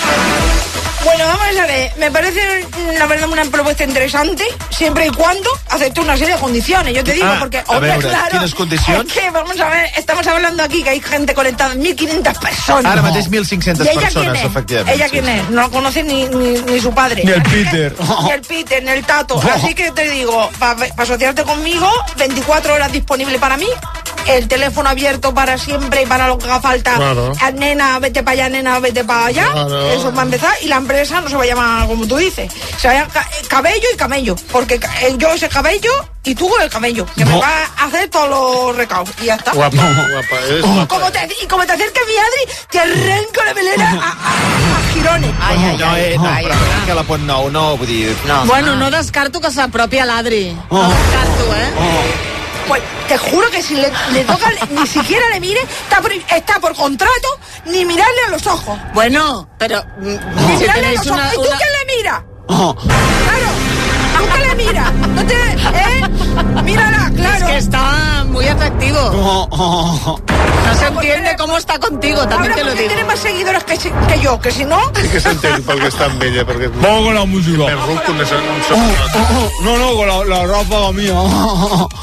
Bueno, vamos a ver, me parece la verdad una propuesta interesante, siempre y cuando acepte una serie de condiciones, yo te digo, ah, porque, a hombre, veure, claro, quines condicions? es que, vamos a ver, estamos hablando aquí que hay gente conectada, mil quinientas personas. Ara mateix mil cinc-centes persones, quién efectivament. ¿Ella quién es? No la conoce ni, ni, ni su padre. Ni el Peter. Ni el Peter, ni el Tato. Oh. Así que te digo, para pa asociarte conmigo, veinticuatro horas disponible para mí, el teléfono abierto para siempre y para lo que haga falta. Claro. Nena, vete para allá, nena, vete para allá. Claro. Eso va a empezar. Y la empresa no se va a llamar como tú dices. Se va a llamar Cabello y Camello. Porque yo soy Cabello y tú el Camello. Que no. me va a hacer todos los recados. Y ya está. Guapa, guapa. Es oh. como te, y como te acerca mi Adri, te arranco la melena a, a, a girones. Ai, ai, no, eh, no, ai, però ai. que la Pontnou, no, vull dir... No. Bueno, no descarto que s'apropi a l'Adri. Oh. No descarto, eh? Oh. Pues te juro que si le, le toca, ni siquiera le mire, está por, está por contrato, ni mirarle a los ojos. Bueno, pero... Ni si mirarle a los ojos. Una, ¿Y tú una... qué le miras? Oh. Claro, ¿tú qué le miras? ¿No te, ¿eh? Mírala, claro. Es que está muy atractivo. Oh, oh. No se entiende cómo está contigo, también te lo digo. Tiene más seguidores que, que yo, que si no... Sí que s'entén perquè és tan bella, perquè... Vamos con la música. Me ruc, un oh, oh, oh. No, no, con la, la ráfaga mía.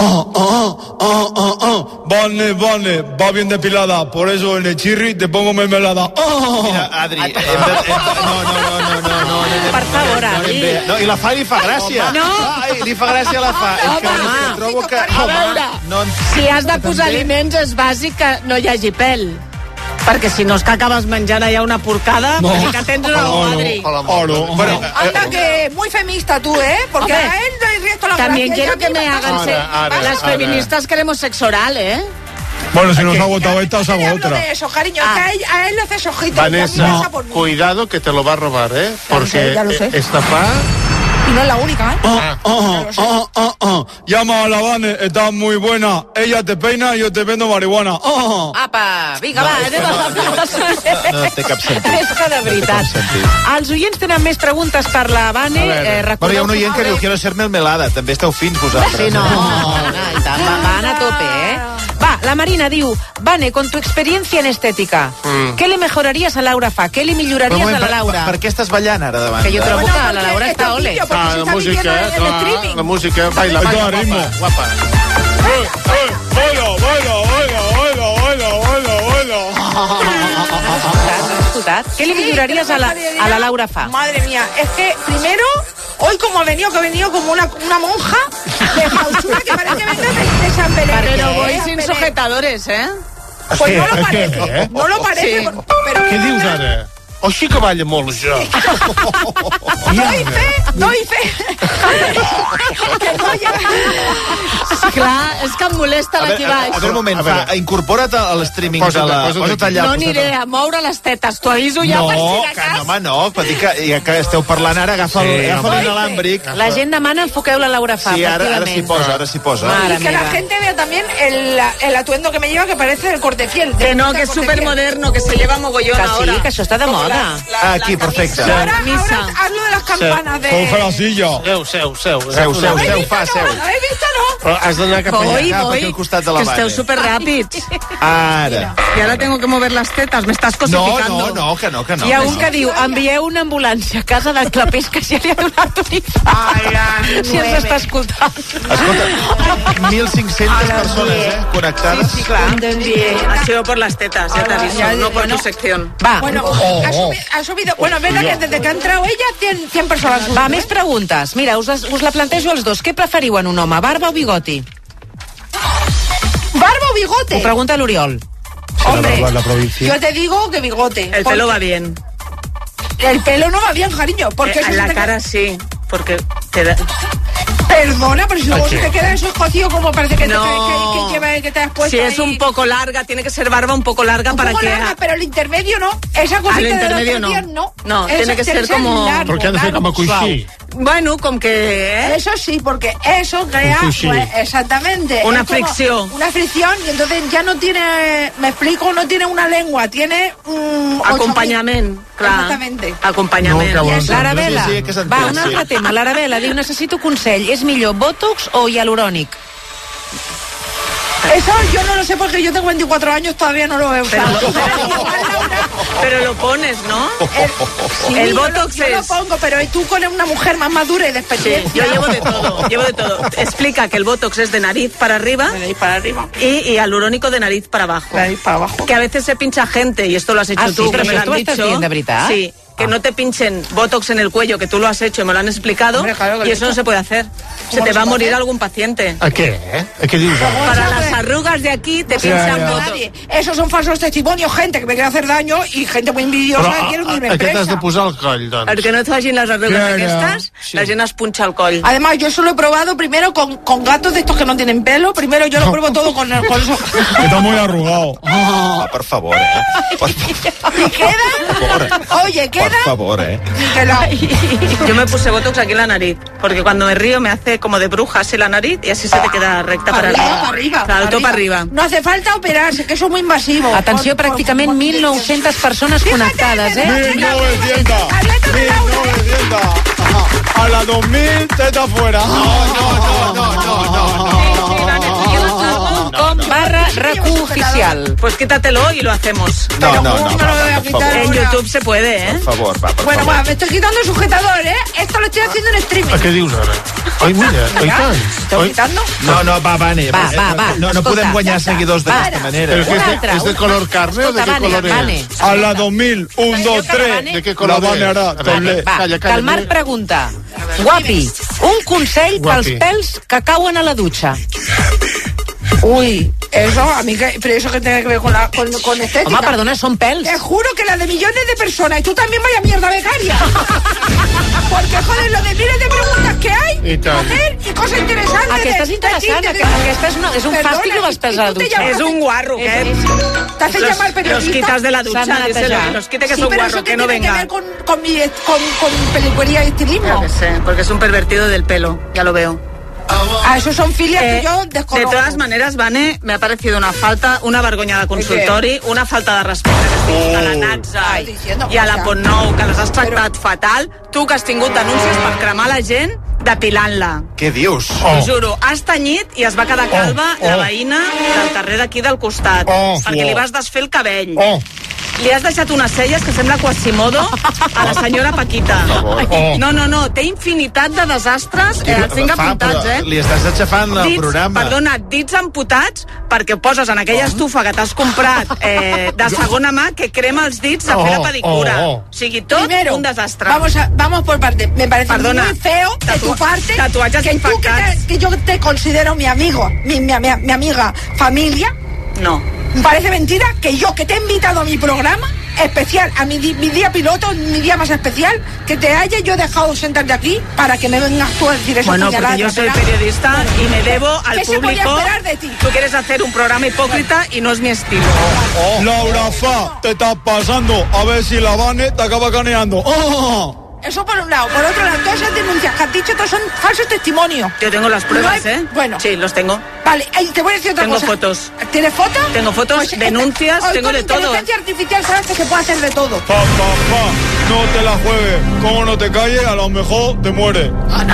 Ah, ah, ah, ah, ah. Vane, Vane, va bien depilada. Por eso en el chirri te pongo mermelada. Ah. Mira, Adri, hem de, hem de, no, no, no, no, no, no. Per favor, Adri. No, i la fa li fa gràcia. No. Ai, li fa gràcia la fa. És que, és que trobo que... A veure, no, si has de posar aliments és bàsic que no hi hagi pèl. Perquè si no és que acabes menjant allà una porcada, no. Perquè que tens raó, Adri. Bueno, anda que muy feminista tú, ¿eh? Porque Hombre, a él no hay resto la también gracia, quiero que me hagan ahora, ser... ahora, Las ahora. feministas queremos sexo oral, ¿eh? Bueno, si nos ha agotado esta, os hago Hablo otra. de eso, cariño, que a él, a él le haces ojitos. Vanessa, cuidado que te lo va a robar, ¿eh? Porque ya lo sé. esta fa... Y no es la única, ¿eh? Ah, ah, ah, ah, ah. Llama a la Vane, está muy buena. Ella te peina y yo te vendo marihuana. Ah. Apa, vinga, No, va, és que anem a no- la... no té cap sentit. És que de veritat. Els oients tenen més preguntes per la Vane. Eh, Bueno, hi ha un oient que diu quiero ser mermelada. També esteu fins vosaltres. Sí, no, no, i tant, va, van a tope, eh? Va, la Marina diu, Vane, con tu experiencia en estética, Mm. ¿qué le mejorarías a Laura Fa? ¿Qué le millorarías a la Laura? Per, per què estàs ballant ara davant? Que jo trobo Bueno, que la porque Laura está està ole. vídeo, porque Ah, se la está música, viviendo en el clar, streaming. la música, baila, Esto baila, a ritmo. guapa, guapa. Eh, eh, baila, baila, baila, baila, baila, baila, baila. ¿Has escoltat? ¿Qué le millorarías a la, a la Laura Fa? Madre mía, es que primero, hoy como ha venido, que ha venido como una, una monja de clausura que parece que venga de, de San Belén. Pero voy Eh, sin Belén. sujetadores, ¿eh? Pues no lo És que, parece, eh? no lo parece, Sí. pero... Què dius ara? O sí que balla molt, això. Doy fe, doy fe. Que no llega. Sí, clar, és que em molesta A d'aquí veure, a, baix. a veure, un moment, A veure. fa, incorpora't a l'streaming de Posa't- la... posa't Posa't aquí. allà. No posa't- aniré a moure les tetes, t'ho aviso ja No, per si de que cas. no, home, no. Per dir que, ja que esteu parlant ara, agafa Sí, agafa home. l'inalàmbric. La gent demana enfoqueu la Laura Fa, Sí, ara, ara s'hi efectivament. posa, ara s'hi posa. Mare Y que la meva. gente vea también el, el atuendo que me lleva, que parece el cortefiel. Que no, que es súper moderno, que se lleva mogollón Que sí, ahora. que això està de Como moda. la- la- Ah, aquí, la perfecte. camisa. Ahora, La camisa. ahora hazlo de las campanas de... Coge la silla. Seu, seu, seu. Seu, seu, ¿Habéis seu, visto? fa, seu. ¿Habéis visto, no? Però has d'anar cap allà. Voy, cap voy, aquí al costat de la que esteu Vane. súper ràpids. Ara. Y ahora tengo que mover las tetas, me estàs No, cosificando. no, no, que no, que no. Hi ha un que diu, envieu una ambulància a casa del clapés que ja li ha donat un infart. Si ens està escoltant. Escolta, mil cinc-centes persones, eh, connectades. Sí, sí, clar. Ha sido por las tetas, ya te aviso, ya, no por bueno. tu sección. Va, Bueno, Oh, ha, subi- ha subido... Bueno, es verdad que desde que ha entrado ella, cien, cien personas. va, més preguntes. Mira, us, us la plantejo als dos. Què preferiu en un home, barba o bigoti? ¿Barba o bigote? Ho pregunta l'Oriol. Hombre, La provincia. yo te digo que bigote. El porque pelo va bien. El pelo no va bien, cariño. Porque Eh, eso en se la te cara sí, porque te da... Perdona, pero si luego se te queda eso escocido como parece que, No. te, que, que, lleva- que te has puesto Si es ahí. un poco larga, tiene que ser barba un poco larga Un para poco que... larga, pero el intermedio no. Esa cosita Al de intermedio los no. tres días, no. No, Eso tiene que ser como- largo, Perquè han de fer com a largo, coixí. Bueno, com que... ¿eh? Eso sí, porque eso crea, Un coixí. pues, exactamente. Una es como fricción. Una fricción, y entonces ya no tiene, me explico, no tiene una lengua, tiene un... Acompanyament, clar. Exactamente. Acompanyament. No, que bon. L'Arabela, Sí, sí, que s'entén, va, un sí. altre tema. L'Arabela diu, necessito consell. És millor Botox o hialurònic? Eso yo no lo sé porque yo tengo veinticuatro años, todavía no lo he usado. Pero lo pones, ¿no? Sí, El yo Botox lo, yo lo es... pongo, pero tú con una mujer más madura y de Sí, experiencia. yo llevo de todo, llevo de todo. Explica que el Botox es de nariz para arriba, De ahí para arriba. y, y hialurónico de nariz para abajo. De ahí para abajo. Que a veces se pincha gente, y esto lo has hecho Ah, sí, tú, pero que me això lo han tu ho estàs dicho. dient de veritat? Sí, que no te pinchen Botox en el cuello, que tú lo has hecho y me lo han explicado, Hombre, claro que lo y he eso hecho. no se puede hacer. Se ¿Cómo te no va a se puede morir hacer? algún paciente. A què, eh? A què dius ara? Para las arrugas de aquí te Sí, pinchan no, Botox. nadie. Esos son falsos testimonios, gente que me quiere hacer daño y gente muy envidiosa Però que quiere a, unirme a, a què t'has empresa. de posar al coll, doncs? Perquè no et facin les arrugues Claro. aquestes, Sí. la gent es punxa el coll. Además, yo eso lo he probado primero con, con gatos de estos que no tienen pelo. Primero yo lo pruebo todo con, el- con eso. Está muy arrugado. Ah, per favor, eh? Per ¿Y queda? Oye, Por queda. favor, eh? Ni que no. Yo me puse Botox aquí en la nariz, porque cuando me río me hace como de bruja así la nariz y así se te queda recta para, Arriba, arriba. para arriba. Claro, todo para arriba. No hace falta operarse, que eso es muy invasivo. Atenció, Por- por- pràcticament por- mil nou-centes persones connectades, eh? mil novecientos. mil novecientos. Ajá. A la dos mil, teta fuera. No, no, no, no, no, no. Com va barra RAC u oficial. Pues quítatelo y lo hacemos. No, no, no, me lo voy a quitar. En YouTube se puede, ¿eh? Por favor, va, por Bueno, favor. va, me estoy quitando el sujetador, ¿eh? Esto lo estoy haciendo en streaming. Què dius ara? Ai, mira, oi tant. ¿Estoy quitando? No, no, va, Vane. Va, va, va. No, no Escolta, podem guanyar ja està. seguidors d'aquesta Ara. manera. Però que és de, altra, és de una- color carne o de Escolta, què Vane, color Vane. és? A la dos mil, un, dos, tres. De què color La Vane és? harà, A veure, doble. Va, Calla, que el calla. Marc pregunta. Guapi, un consell pels Guapi. pèls que cauen a la dutxa. Uy, eso, a mí que, pero eso que tiene que ver con, la, con, con estética. Home, perdona, són pèls. Te juro que la de millones de personas, y tú también vaya mierda becaria. Porque, joder, lo de miles de preguntas que hay, I tant. mujer, y cosas interesantes. Aquesta és de- interessant, de- de- aquesta és, una, és un Perdona, fàstic els pèls a la y tú te dutxa. llamas- Es un guarro, ¿qué? ¿Te haces llamar Los periodista? quitas de la S'han ducha, de díselo, netejar. que los quite, que es Sí, un pero guarro, eso que qué no tiene que venga. ver con, con, mi, con, con peluquería y estilismo. Yo qué sé, porque es un pervertido del pelo, ya lo veo. Ah, eso son filias Eh, que yo de desconozco. todas maneras, Vane, me ha parecido una falta, una vergonya de consultori, una falta de respecte que has tingut a la Natza i, i a la Pontnou, que les has tractat fatal. Tu que has tingut denúncies per cremar la gent depilant-la. Què dius? T'ho juro, has tenyit i es va quedar calva la veïna del carrer d'aquí del costat, perquè li vas desfer el cabell. Li has deixat unes celles que sembla Quasimodo a la senyora Paquita. Oh. No, no, no, té infinitat de desastres, eh, els tinc Fa, apuntats, però eh? Li estàs aixafant el Dits, programa. perdona, dits amputats perquè ho poses en aquella estufa que t'has comprat eh, de segona mà que crema els dits de fer la pedicura. Oh, oh. O sigui, tot Primero, un desastre. Vamos, a, vamos por parte. Me parece Perdona, muy feo de tu tatu- parte tatuatges que tú que, te- que yo te considero mi amigo, mi, mi, mi, mi amiga, familia. No. Me parece mentira que yo que te he invitado a mi programa especial, a mi, di- mi día piloto, mi día más especial, que te haya yo dejado sentarte aquí para que me vengas tú a decir eso. Bueno, porque yo soy periodista y me debo al ¿Qué se podía público. esperar de ti? Tú quieres hacer un programa hipócrita y no es mi estilo. Laura Fa, te estás pasando. A ver si la Vane te acaba caneando. ¡Oh! Eso por un lado. Por otro lado, todas esas denuncias que has dicho, todos son falsos testimonios. Yo tengo las pruebas, No hay- ¿eh? Bueno. Sí, los tengo. Vale, y te voy a decir otra Tengo cosa. fotos. ¿Tienes fotos? Tengo fotos, Pues, denuncias, hoy tengo con de todo. inteligencia artificial sabes que se puede hacer de todo. Pa, pa, pa. No te la juegues. Como no te calles, a lo mejor te mueres.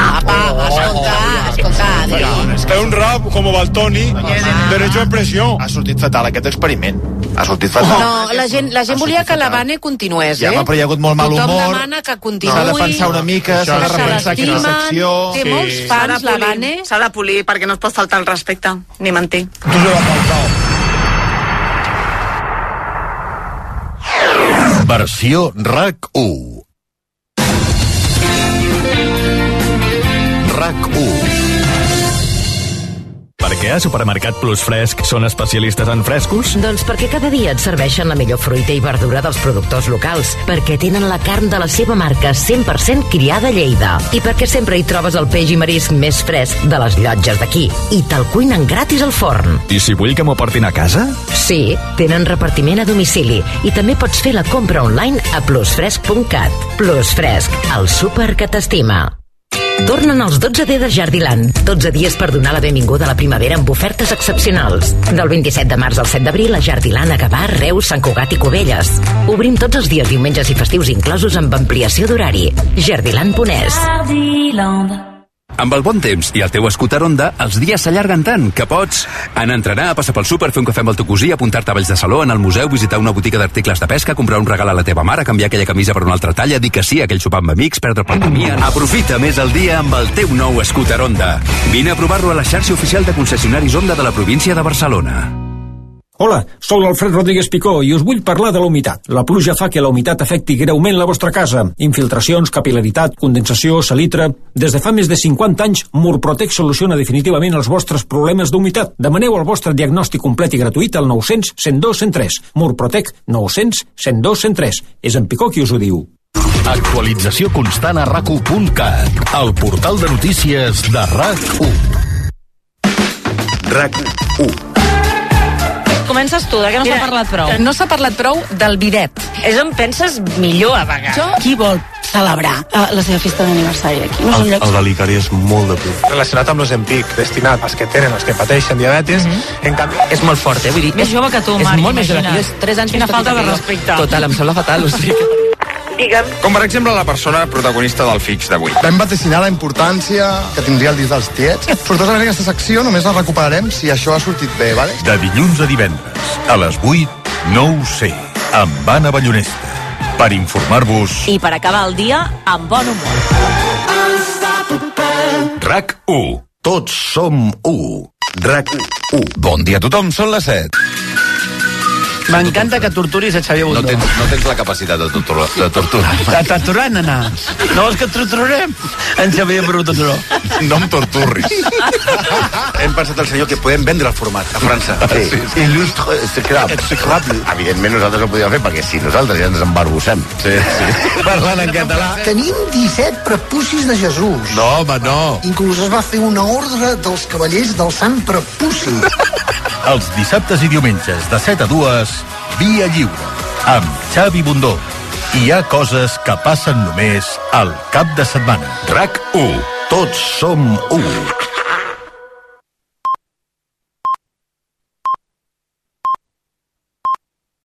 Es un rap como Baltoni. Derecho a expresión. Ha sortit fatal aquest experiment. Ha sortit fatal. No, la gent, la gent volia que la Vane continués, Ja, eh? però hi ha hagut molt mal Tothom humor. demana que continuï. S'ha de pensar una mica, s'ha de Se repensar quina l'estimen, secció. Té molts S'ha de fans, la polir, Vane. S'ha de polir perquè no es pot faltar el respecte, ni mentir. Versió RAC u. RAC u. Per què a Supermercat Plus Fresc són especialistes en frescos? Doncs perquè cada dia et serveixen la millor fruita i verdura dels productors locals, perquè tenen la carn de la seva marca cent per cent criada a Lleida i perquè sempre hi trobes el peix i marisc més fresc de les llotges d'aquí i te'l cuinen gratis al forn. I si vull que m'ho portin a casa? Sí, tenen repartiment a domicili i també pots fer la compra online a plusfresc punt cat. Plus Fresc, el súper que t'estima. Tornen els dotze D de Jardiland. dotze dies per donar la benvinguda a la primavera amb ofertes excepcionals. Del vint-i-set de març al set d'abril a Jardiland a Gavà, Reus, Sant Cugat i Cubelles. Obrim tots els dies, diumenges i festius inclosos amb ampliació d'horari. Jardiland punt es. Amb el bon temps i el teu scooter Honda, els dies s'allarguen tant que pots anar a entrenar, passar pel súper, fer un cafè amb el teu cosí, apuntar-te a balls de saló, anar al museu, visitar una botiga d'articles de pesca, comprar un regal a la teva mare, canviar aquella camisa per una altra talla, dir que sí a aquell sopar amb amics, perdre pel camí... Aprofita més el dia amb el teu nou scooter Honda. Vine a provar-lo a la xarxa oficial de concessionaris Honda de la província de Barcelona. Hola, sóc l'Alfred Rodríguez Picó i us vull parlar de la humitat. La pluja fa que la humitat afecti greument la vostra casa. Infiltracions, capil·laritat, condensació, salitre... Des de fa més de cinquanta anys, Murprotec soluciona definitivament els vostres problemes d'humitat. Demaneu el vostre diagnòstic complet i gratuït al nou cents, cent dos, cent tres. Murprotec, nou cents, cent dos, cent tres. És en Picó qui us ho diu. Actualització constant a rac u punt cat, el portal de notícies de RAC u. RAC u. Comences tu, de què no s'ha parlat prou? No s'ha parlat prou del bidet. És on penses millor a vegades. Jo? Qui vol celebrar uh, la seva festa d'aniversari aquí? No El, el delicari és molt de por. Relacionat amb l'Ozempic, destinat als que tenen, als que pateixen diabetes, mm-hmm. en canvi... És molt fort, eh? Vull dir, més jove que tu, és Mari, molt més jove que imagina't. jo, és tres anys Quina més falta petita de que jo. respecte. Total, em sembla fatal, o sigui que... Digue'm. Com per exemple la persona protagonista del fix d'avui. Vam vaticinar la importància que tindria el disc dels tiets. Sortosament aquesta secció només la recuperarem si això ha sortit bé, vale? De dilluns a divendres, a les vuit, no ho sé, amb Anna Ballonesta. Per informar-vos... I per acabar el dia amb bon humor. RAC u. Tots som u. RAC u. Bon dia a tothom, són les set. M'encanta que torturis a Xavier Bundó. No tens, no tens la capacitat de torturar. De torturar. De torturar, nana. No vols que et torturarem? En Xavier Bundó. No em torturris. Hem pensat al senyor que podem vendre el format a França. Sí, sí, sí. Il·lustre, execrable. Evidentment nosaltres ho podíem fer, perquè si nosaltres ja ens embarbussem. Sí, sí. Parlant en català. Tenim disset prepucis de Jesús. No, home, no. Inclús es va fer una ordre dels cavallers del Sant Prepuci. Els dissabtes i diumenges de set a dues, Via Lliure, amb Xavi Bundó. Hi ha coses que passen només al cap de setmana. RAC u. Tots som u.